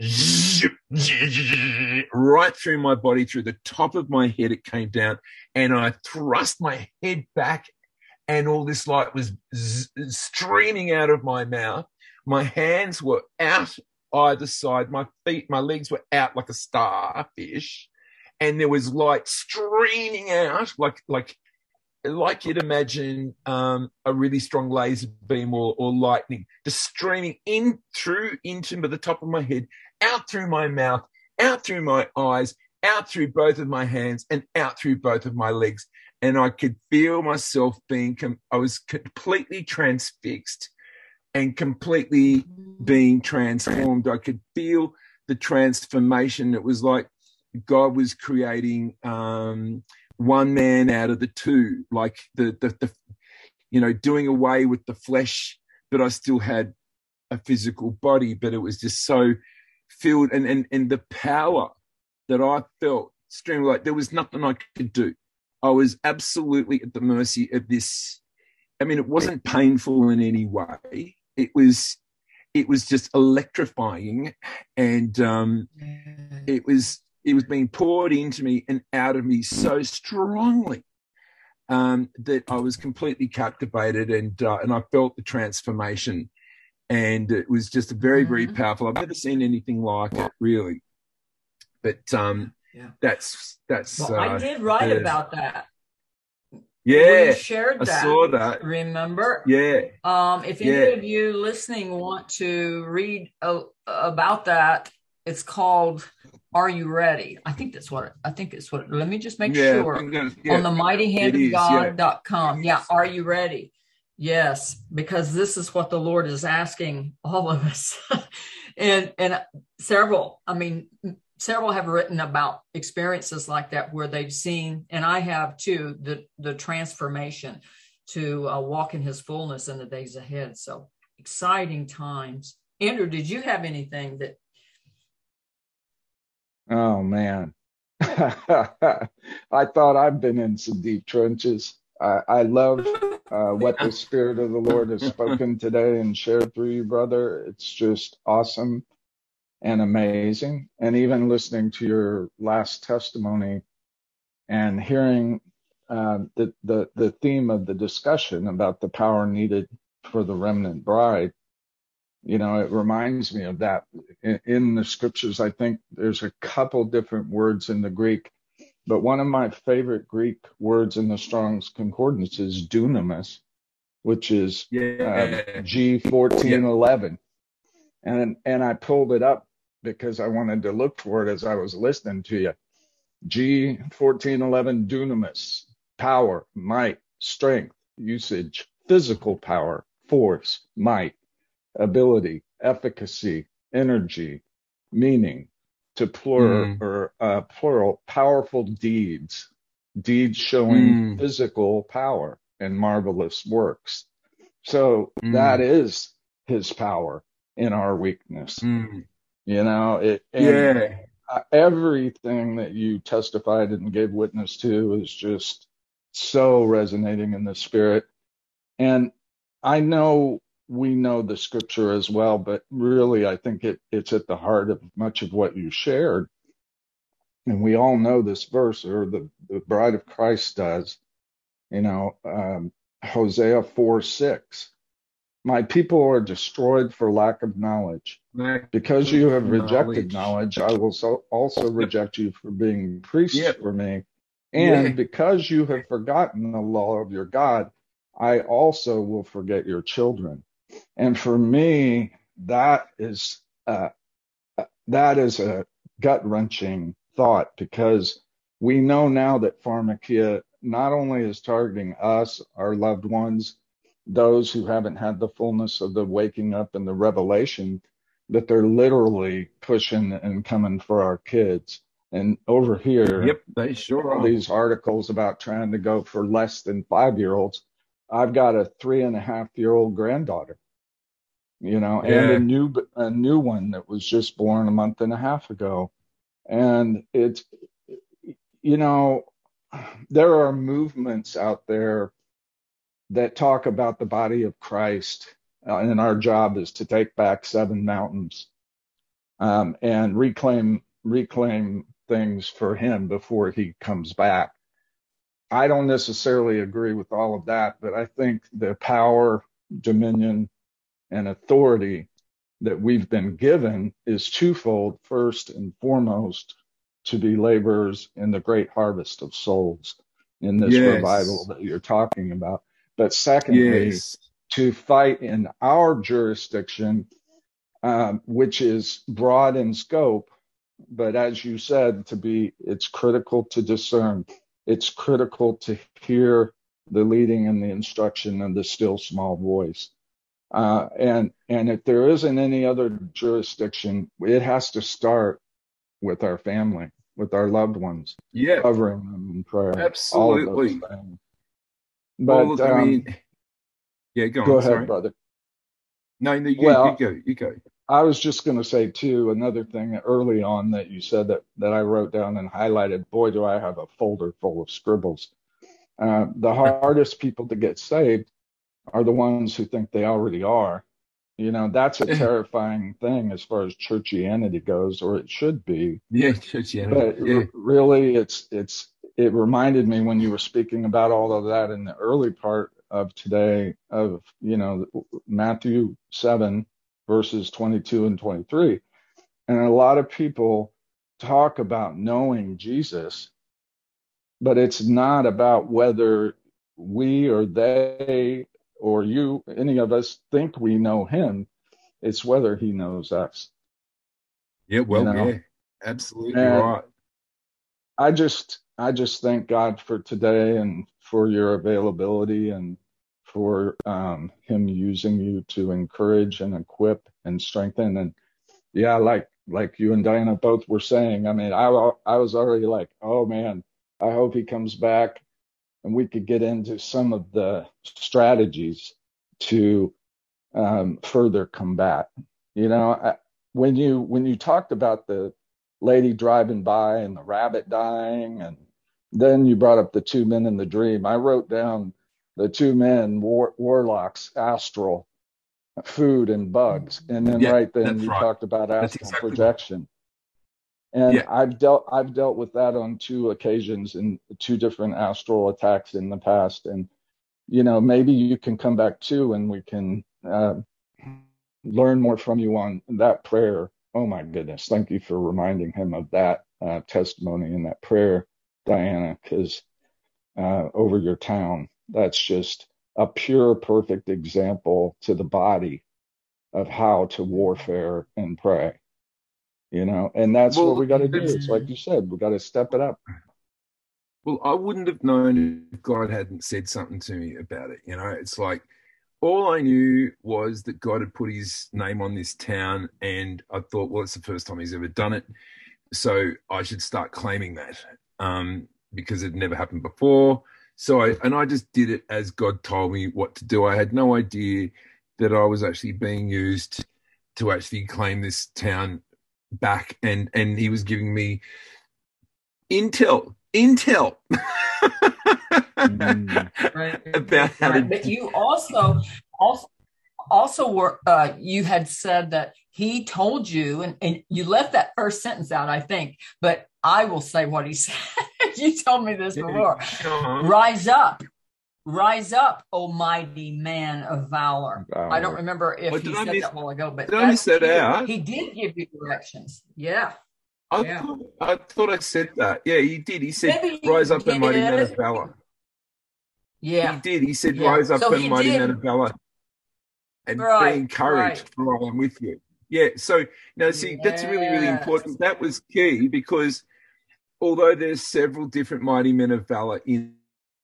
right through my body, through the top of my head. It came down, and I thrust my head back, and all this light was z- streaming out of my mouth. My hands were out either side. My feet, my legs were out like a starfish, and there was light streaming out like like like you'd imagine um, a really strong laser beam or, or lightning, just streaming in through into the top of my head, out through my mouth, out through my eyes, out through both of my hands, and out through both of my legs. And I could feel myself being, com- I was completely transfixed and completely being transformed. I could feel the transformation. It was like God was creating um, one man out of the two, like the, the, the, you know, doing away with the flesh, but I still had a physical body, but it was just so filled. And, and, and the power that I felt streaming, like there was nothing I could do. I was absolutely at the mercy of this. I mean, it wasn't painful in any way. It was, it was just electrifying. And um, it was, it was being poured into me and out of me so strongly um, that I was completely captivated, and uh, and I felt the transformation, and it was just very, very powerful. I've never seen anything like it, really. But um, yeah. that's that's. Well, uh, I did write uh, about that. Yeah, we shared that. I saw that. Remember? Yeah. Um, if any yeah. of you listening want to read uh, about that, it's called "Are You Ready?" I think that's what. I think it's what. Let me just make yeah, sure yeah. on the mighty hand of god dot com. Yeah. yeah, are you ready? Yes, because this is what the Lord is asking all of us, and and several. I mean. Several have written about experiences like that where they've seen, and I have too, the, the transformation to uh, walk in his fullness in the days ahead. So exciting times. Andrew, did you have anything that? Oh, man. I thought I've been in some deep trenches. I, I love uh, what the Spirit of the Lord has spoken today and shared through you, brother. It's just awesome and amazing. And even listening to your last testimony and hearing uh, the, the, the theme of the discussion about the power needed for the remnant bride, you know, it reminds me of that. In, in the scriptures, I think there's a couple different words in the Greek, but one of my favorite Greek words in the Strong's Concordance is dunamis, which is yeah. uh, G fourteen eleven. And, and I pulled it up because I wanted to look for it as I was listening to you. G fourteen eleven, dunamis, power, might, strength, usage, physical power, force, might, ability, efficacy, energy, meaning, to plural Mm. or uh, plural, powerful deeds, deeds showing Mm. physical power and marvelous works. So that Mm. is his power in our weakness. Mm. You know, it, and Yeah. uh, everything that you testified and gave witness to is just so resonating in the spirit. And I know we know the scripture as well, but really I think it, it's at the heart of much of what you shared. And we all know this verse, or the, the bride of Christ does, you know, um, Hosea four six. My people are destroyed for lack of knowledge. Lack Because of you have rejected knowledge. knowledge, I will so also Yep. reject you for being priests Yep. for me. Yeah. And because you have forgotten the law of your God, I also will forget your children. And for me, that is uh, that is a gut wrenching thought, because we know now that pharmakia not only is targeting us, our loved ones, those who haven't had the fullness of the waking up and the revelation, that they're literally pushing and coming for our kids. And over here, Yep. They sure all are. these articles about trying to go for less than five year olds. I've got a three and a half year old granddaughter, you know, and a Yeah. new a new one that was just born a month and a half ago. And it's, you know, there are movements out there that talk about the body of Christ, uh, and our job is to take back seven mountains, um, and reclaim reclaim things for him before he comes back. I don't necessarily agree with all of that, but I think the power, dominion, and authority that we've been given is twofold. First and foremost, to be laborers in the great harvest of souls in this revival Yes. that you're talking about. But secondly, Yes. to fight in our jurisdiction, um, which is broad in scope, but as you said, to be, it's critical to discern. It's critical to hear the leading and the instruction of the still small voice. Uh, and and if there isn't any other jurisdiction, it has to start with our family, with our loved ones, Yeah. covering them in prayer, all of those Absolutely. things. Well, But look, I um, mean, yeah, go go on. ahead, Sorry. brother. No, no, you, you Well, go. You go. I was just going to say too, another thing early on that you said that that I wrote down and highlighted. Boy, do I have a folder full of scribbles. Uh, the hardest people to get saved are the ones who think they already are. You know, that's a terrifying thing as far as churchianity goes, or it should be. Yeah, Christianity. But Yeah. r- really, it's it's it reminded me when you were speaking about all of that in the early part of today of, you know, Matthew seven verses twenty-two and twenty-three. And a lot of people talk about knowing Jesus, but it's not about whether we or they or you, any of us, think we know him. It's whether he knows us, Yeah. you Well, know. yeah. Absolutely And right. I just I just thank God for today and for your availability, and for um, him using you to encourage and equip and strengthen. And yeah, like like you and Diana both were saying, I mean, I I was already like, oh man, I hope he comes back and we could get into some of the strategies to um, further combat. You know, I, when you when you talked about the lady driving by and the rabbit dying, and then you brought up the two men in the dream, I wrote down the two men, war, warlocks, astral, food, and bugs, and then Yeah, right then that's you right. talked about That's astral exactly right. projection. And Yeah. I've dealt I've dealt with that on two occasions in two different astral attacks in the past. And you know, maybe you can come back too, and we can uh, learn more from you on that prayer. Oh my goodness. Thank you for reminding him of that uh, testimony and that prayer, Diana, because uh, over your town, that's just a pure, perfect example to the body of how to warfare and pray. you know, and that's Well, what we got to do. it's- It's like you said, we got to step it up. Well, I wouldn't have known if God hadn't said something to me about it. You know, it's like all I knew was that God had put his name on this town, and I thought, well, it's the first time he's ever done it, so I should start claiming that um, because it never happened before. So I, and I just did it as God told me what to do. I had no idea that I was actually being used to actually claim this town back, and and he was giving me intel. Intel mm. right. about how right. to. But you also, also, also were uh, you had said that he told you, and, and you left that first sentence out, I think. But I will say what he said. You told me this before. Uh-huh. Rise up, rise up, O mighty man of valor. Valor. I don't remember if Well, he did I said miss- that a while ago, but did I miss that's that true. out? He did give you directions. Yeah. I, Yeah. thought, I thought I said that. Yeah, he did. He said, Maybe you rise up, O mighty man of did. valor. Yeah. He did. He said, Yeah. rise up, So O he mighty did. man of valor, and Right, be encouraged, right. for I am with you. Yeah, so now see, that's really, really Yes. important. That was key, because although there's several different mighty men of valor in,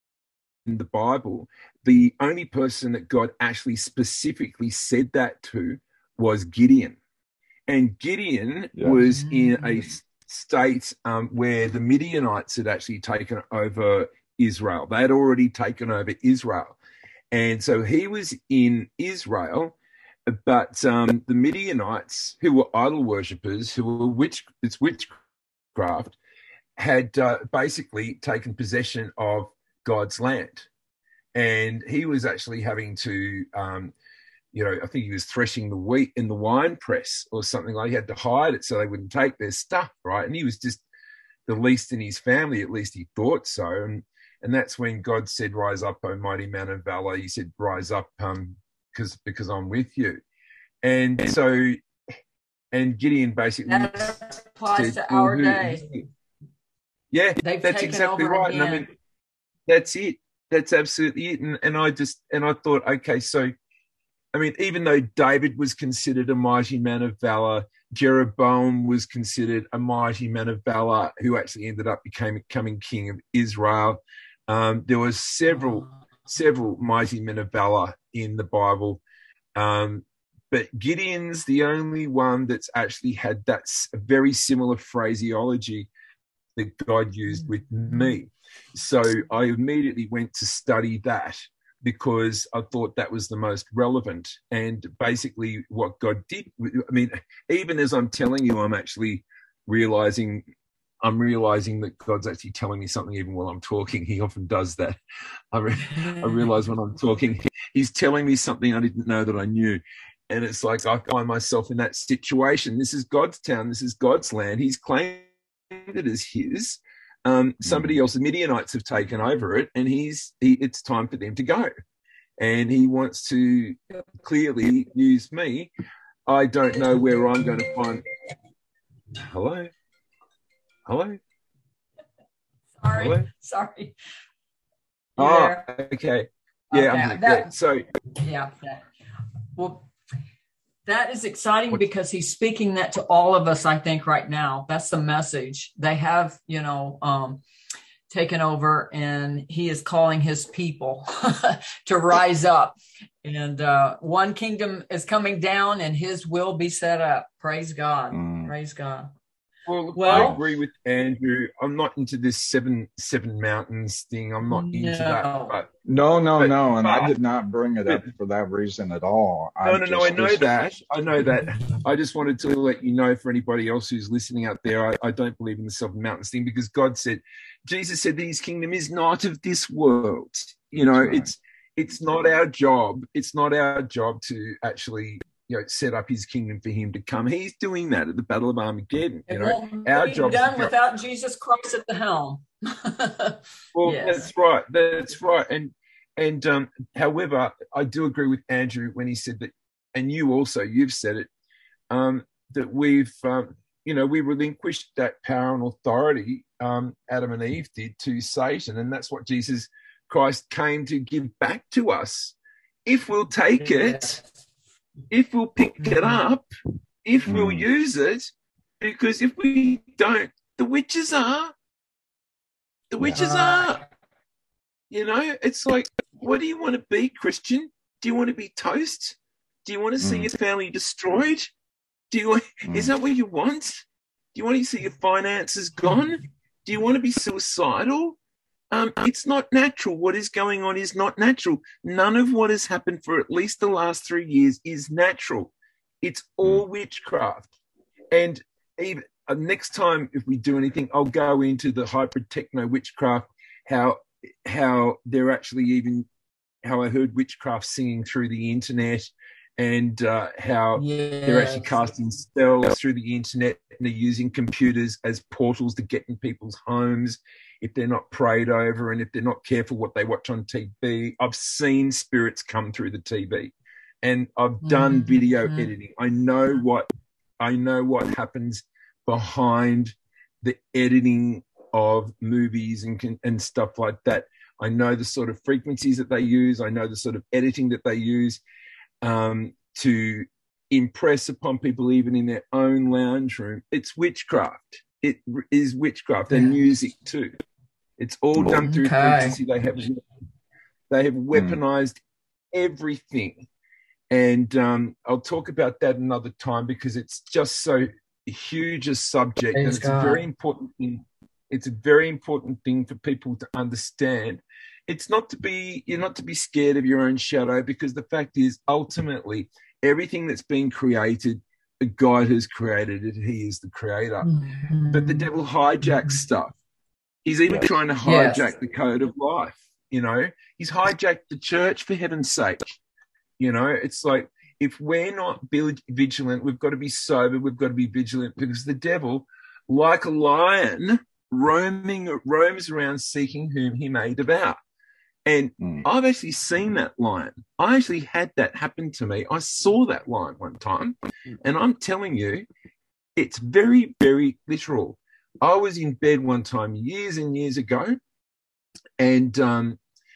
in the Bible, the only person that God actually specifically said that to was Gideon. And Gideon Yeah. was in a Mm. state um, where the Midianites had actually taken over Israel. They had already taken over Israel. And so he was in Israel, but um, the Midianites, who were idol worshippers, who were witch, it's witchcraft, had uh, basically taken possession of God's land. And he was actually having to, um, you know, I think he was threshing the wheat in the wine press or something like. He had to hide it so they wouldn't take their stuff, right? And he was just the least in his family, at least he thought so. And and that's when God said, rise up, O mighty man of valor. He said, rise up um, because because I'm with you. And so, and Gideon basically That applies said, to our "Well, who- day. Yeah, They've that's taken exactly over right. And I again. mean, that's it. That's absolutely it. And, and I just, and I thought, okay, so, I mean, even though David was considered a mighty man of valor, Jeroboam was considered a mighty man of valor who actually ended up became, becoming king of Israel. Um, there were several, several mighty men of valor in the Bible. Um, but Gideon's the only one that's actually had that s- very similar phraseology that God used with me. So I immediately went to study that because I thought that was the most relevant. And basically what God did, I mean, even as I'm telling you, I'm actually realizing, I'm realizing that God's actually telling me something even while I'm talking. He often does that. I, re- I realize when I'm talking, he's telling me something I didn't know that I knew. And it's like I find myself in that situation. This is God's town. This is God's land. He's claimed it as his. Um, somebody else, the Midianites, have taken over it, and he's he, it's time for them to go. And he wants to clearly use me. I don't know where I'm going to find. Hello? Hello? Sorry. Hello? Sorry. Oh, Yeah. okay. Yeah, Okay, I'm here. that- Yeah. So, Yeah. yeah. Well, that is exciting because he's speaking that to all of us, I think, right now. That's the message. They have, you know, um, taken over, and he is calling his people to rise up. And uh, one kingdom is coming down, and his will be set up. Praise God. Mm. Praise God. well, Well- I agree with Andrew. I'm not into this seven seven mountains thing. I'm not into that. No. But No, no, But- no. And I but- did not bring it up for that reason at all. No, I'm no, no. I just- know just- that. I know that. I just wanted to let you know, for anybody else who's listening out there, I, I don't believe in the seven mountains thing, because God said, Jesus said that his kingdom is not of this world. You know, That's right. it's it's not our job. It's not our job to actually, you know, set up his kingdom for him to come. He's doing that at the Battle of Armageddon. You It know, won't our be job's done to go- without Jesus Christ at the helm. Well, Yes. that's right. That's right. And and um, however, I do agree with Andrew when he said that, and you also, you've said it, um, that we've, um, you know, we relinquished that power and authority, um, Adam and Eve did, to Satan, and that's what Jesus Christ came to give back to us. If we'll take it, if we'll pick it up, if we'll Mm. use it, Because if we don't, the witches are. The witches Yeah. are. You know, it's like, what do you want to be, Christian? Do you want to be toast? Do you want to see Mm. your family destroyed? Do you want, Mm. is that what you want? Do you want to see your finances gone? Do you want to be suicidal? Um, it's not natural. What is going on is not natural. None of what has happened for at least the last three years is natural. It's all witchcraft. And even uh, next time, if we do anything, I'll go into the hybrid techno witchcraft, how how they're actually even, how I heard witchcraft singing through the internet, and uh, how Yes. they're actually casting spells through the internet, and they're using computers as portals to get in people's homes if they're not prayed over and if they're not careful what they watch on T V. I've seen spirits come through the T V, and I've done Mm-hmm. video editing. I know what I know what happens behind the editing of movies and and stuff like that. I know the sort of frequencies that they use. I know the sort of editing that they use um, to impress upon people, even in their own lounge room. It's witchcraft. It is witchcraft, and music too. It's all done through Okay. frequency. They have they have weaponized mm. everything, and um, I'll talk about that another time because it's just so huge a subject, Praise and it's God. a very important thing. It's a very important thing for people to understand. It's not to be, you're not to be scared of your own shadow, because the fact is, ultimately, everything that's been created, God has created it. He is the creator. Mm-hmm. But the devil hijacks mm-hmm. stuff. He's even yes. trying to hijack yes. the code of life. You know, he's hijacked the church, for heaven's sake. You know, it's like, if we're not vigilant, we've got to be sober. We've got to be vigilant, because the devil, like a lion, roaming roams around seeking whom he may devour. And mm. I've actually seen that lion. I actually had that happen to me. I saw that lion one time, and I'm telling you, it's very, very literal. I was in bed one time years and years ago, and um,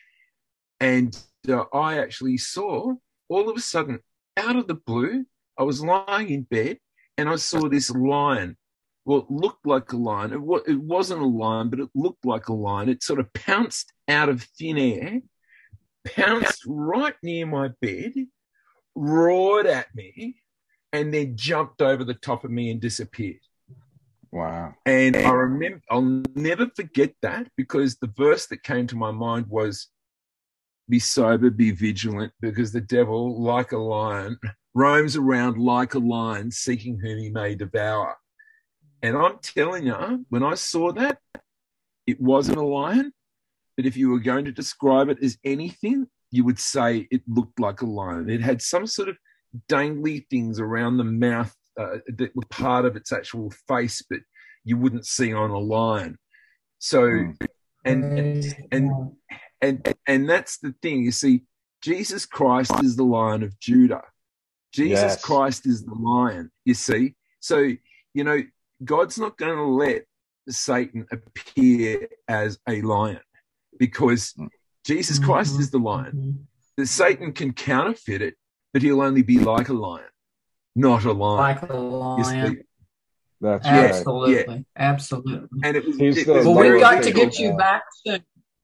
and uh, I actually saw, all of a sudden, out of the blue, I was lying in bed, and I saw this lion. Well, it looked like a lion. It, w- it wasn't a lion, but it looked like a lion. It sort of pounced out of thin air, pounced right near my bed, roared at me, and then jumped over the top of me and disappeared. Wow. And I remember, I'll never forget that, because the verse that came to my mind was, be sober, be vigilant, because the devil, like a lion, roams around like a lion, seeking whom he may devour. And I'm telling you, when I saw that, it wasn't a lion, but if you were going to describe it as anything, you would say it looked like a lion. It had some sort of dangly things around the mouth uh, that were part of its actual face, but you wouldn't see on a lion. So, mm. and, and, and, and, and that's the thing. You see, Jesus Christ is the Lion of Judah. Jesus yes. Christ is the lion, you see. So, you know, God's not going to let Satan appear as a lion, because Jesus Christ mm-hmm. is the lion. The Satan can counterfeit it, but he'll only be like a lion, not a lion. Like a lion. That's absolutely, right. absolutely. And it was. He's it the was well, we've got to people. get you back soon.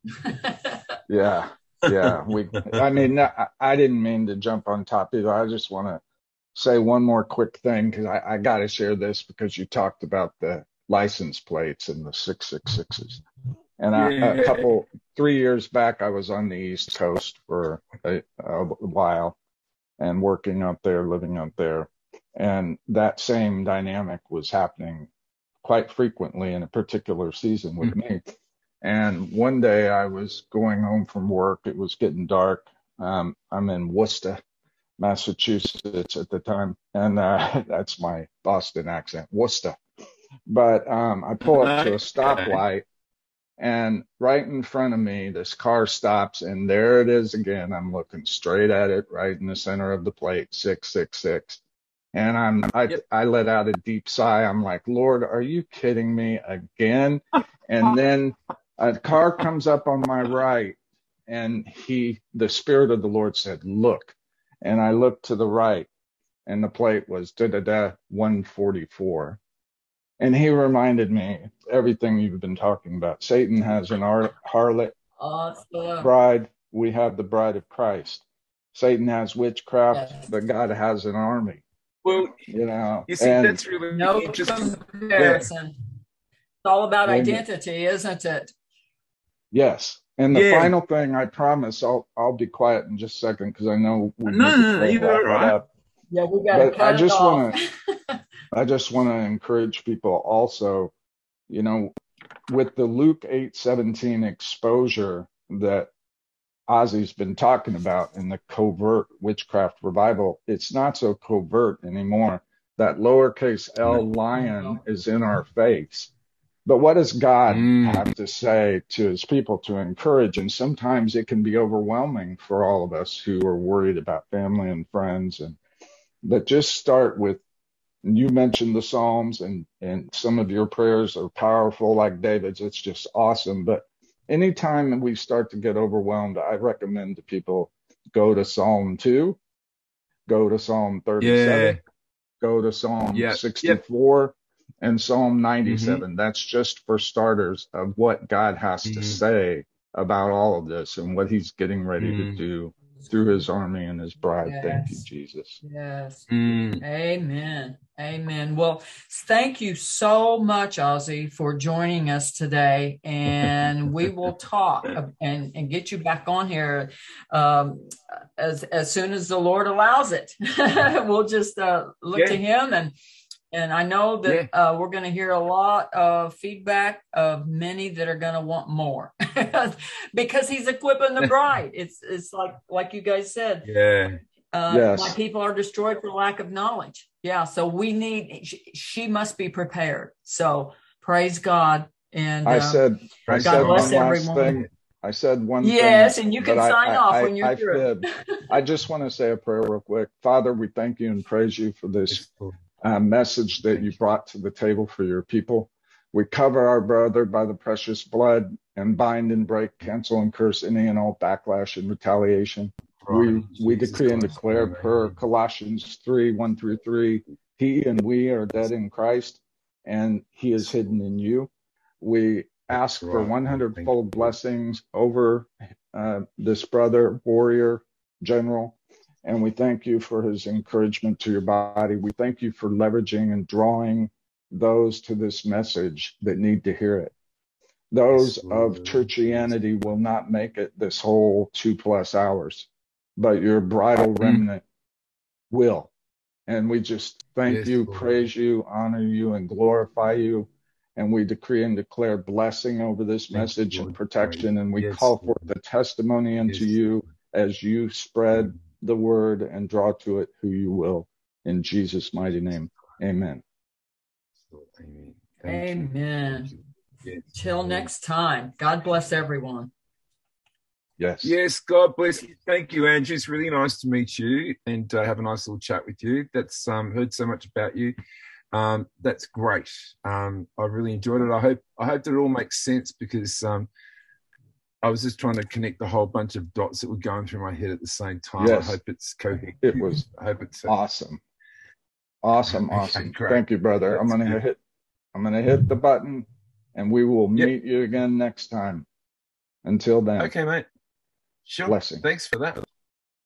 yeah, yeah. We. I mean, I, I didn't mean to jump on top either. I just want to say one more quick thing, because I, I got to share this, because you talked about the license plates and the six six sixes. And I, yeah. a couple, three years back, I was on the East Coast for a, a while and working up there, living up there. And that same dynamic was happening quite frequently in a particular season with mm-hmm. me. And one day I was going home from work. It was getting dark. Um, I'm in Worcester, Massachusetts at the time. And uh, that's my Boston accent, Worcester. But um, I pull up to a stoplight, and right in front of me, this car stops, and there it is again. I'm looking straight at it, right in the center of the plate, six six six. And I'm, I, yep. I let out a deep sigh. I'm like, Lord, are you kidding me again? And then a car comes up on my right, and he, the Spirit of the Lord said, look. And I looked to the right, and the plate was da da da one forty-four. And he reminded me everything you've been talking about. Satan has an har- harlot Awesome. bride. We have the bride of Christ. Satan has witchcraft, Yes. but God has an army. Well, You know, you see, and that's really No interesting. comparison. It's all about Amen. identity, isn't it? yes. And the Yeah. final thing, I promise, I'll I'll be quiet in just a second because I know we No, need no, no, to you're wrap all it right. up. Yeah, we got to But cut I it just off. want I just want to encourage people also, you know, with the Luke eight seventeen exposure that Ozzy's been talking about in the covert witchcraft revival, it's not so covert anymore. That lowercase L lion is in our face. But what does God Mm. have to say to his people to encourage? And sometimes it can be overwhelming for all of us who are worried about family and friends. And but just start with, you mentioned the Psalms, and, and some of your prayers are powerful like David's. It's just awesome. But anytime we start to get overwhelmed, I recommend to people go to Psalm two, go to Psalm thirty-seven, Yeah. go to Psalm Yeah. sixty-four, and Psalm ninety-seven. Mm-hmm. That's just for starters of what God has to Mm. say about all of this and what he's getting ready to Mm. do through his army and his bride. Thank you, Yes. Jesus. Yes. Mm. Amen. Amen. Well, thank you so much, Ozzy, for joining us today. And we will talk and, and get you back on here um, as as soon as the Lord allows it. We'll just uh, look Yeah. to him. And and I know that Yeah. uh, we're going to hear a lot of feedback of many that are going to want more because he's equipping the bride. It's it's like like you guys said. Yeah. Uh, Yes. My people are destroyed for lack of knowledge. Yeah, so we need. She, she must be prepared. So praise God, and I uh, said, I Praise said God bless one last everyone. thing. I said one Yes, thing, and you but can I, sign I, off I, when you're I through. fibbed. I just want to say a prayer real quick. Father, we thank you and praise you for this Yes, Lord. uh, message that Thank you you. brought to the table for your people. We cover our brother by the precious blood and bind and break, cancel and curse any and all backlash and retaliation. Right. We we Jesus decree and Christ. declare Amen. per Colossians three, one through three, he and we are dead in Christ, and he is hidden in you. We That's ask for right, Lord. one Thank hundred-fold you. blessings over uh, this brother, warrior, general, and we thank you for his encouragement to your body. We thank you for leveraging and drawing those to this message that need to hear it. Those Yes, of Lord. Yes. churchianity will not make it this whole two plus hours, but your bridal Mm. remnant will. And we just thank Yes, you, Lord. praise you, honor you, and glorify you. And we decree and declare blessing over this Thank you, message and Lord. protection. And we Yes, call Lord. forth the testimony unto Yes, you Lord. as you spread Mm. the word and draw to it who you will. In Jesus' mighty name, amen. Lord. Amen. Thank you. Amen. Thank you. Yes. Till next time. God bless everyone. Yes. Yes, God bless you. Thank you, Andrew. It's really nice to meet you and uh, have a nice little chat with you. That's um heard so much about you. Um, that's great. Um, I really enjoyed it. I hope I hope that it all makes sense because um, I was just trying to connect a whole bunch of dots that were going through my head at the same time. Yes. I hope it's coherent. It was I hope it's uh, awesome. Awesome. okay, Awesome. great. Thank you, brother. I'm That's going to good. hit, I'm going to hit the button and we will Yep. meet you again next time. Until then, Okay, mate. Sure. blessing. Thanks for that.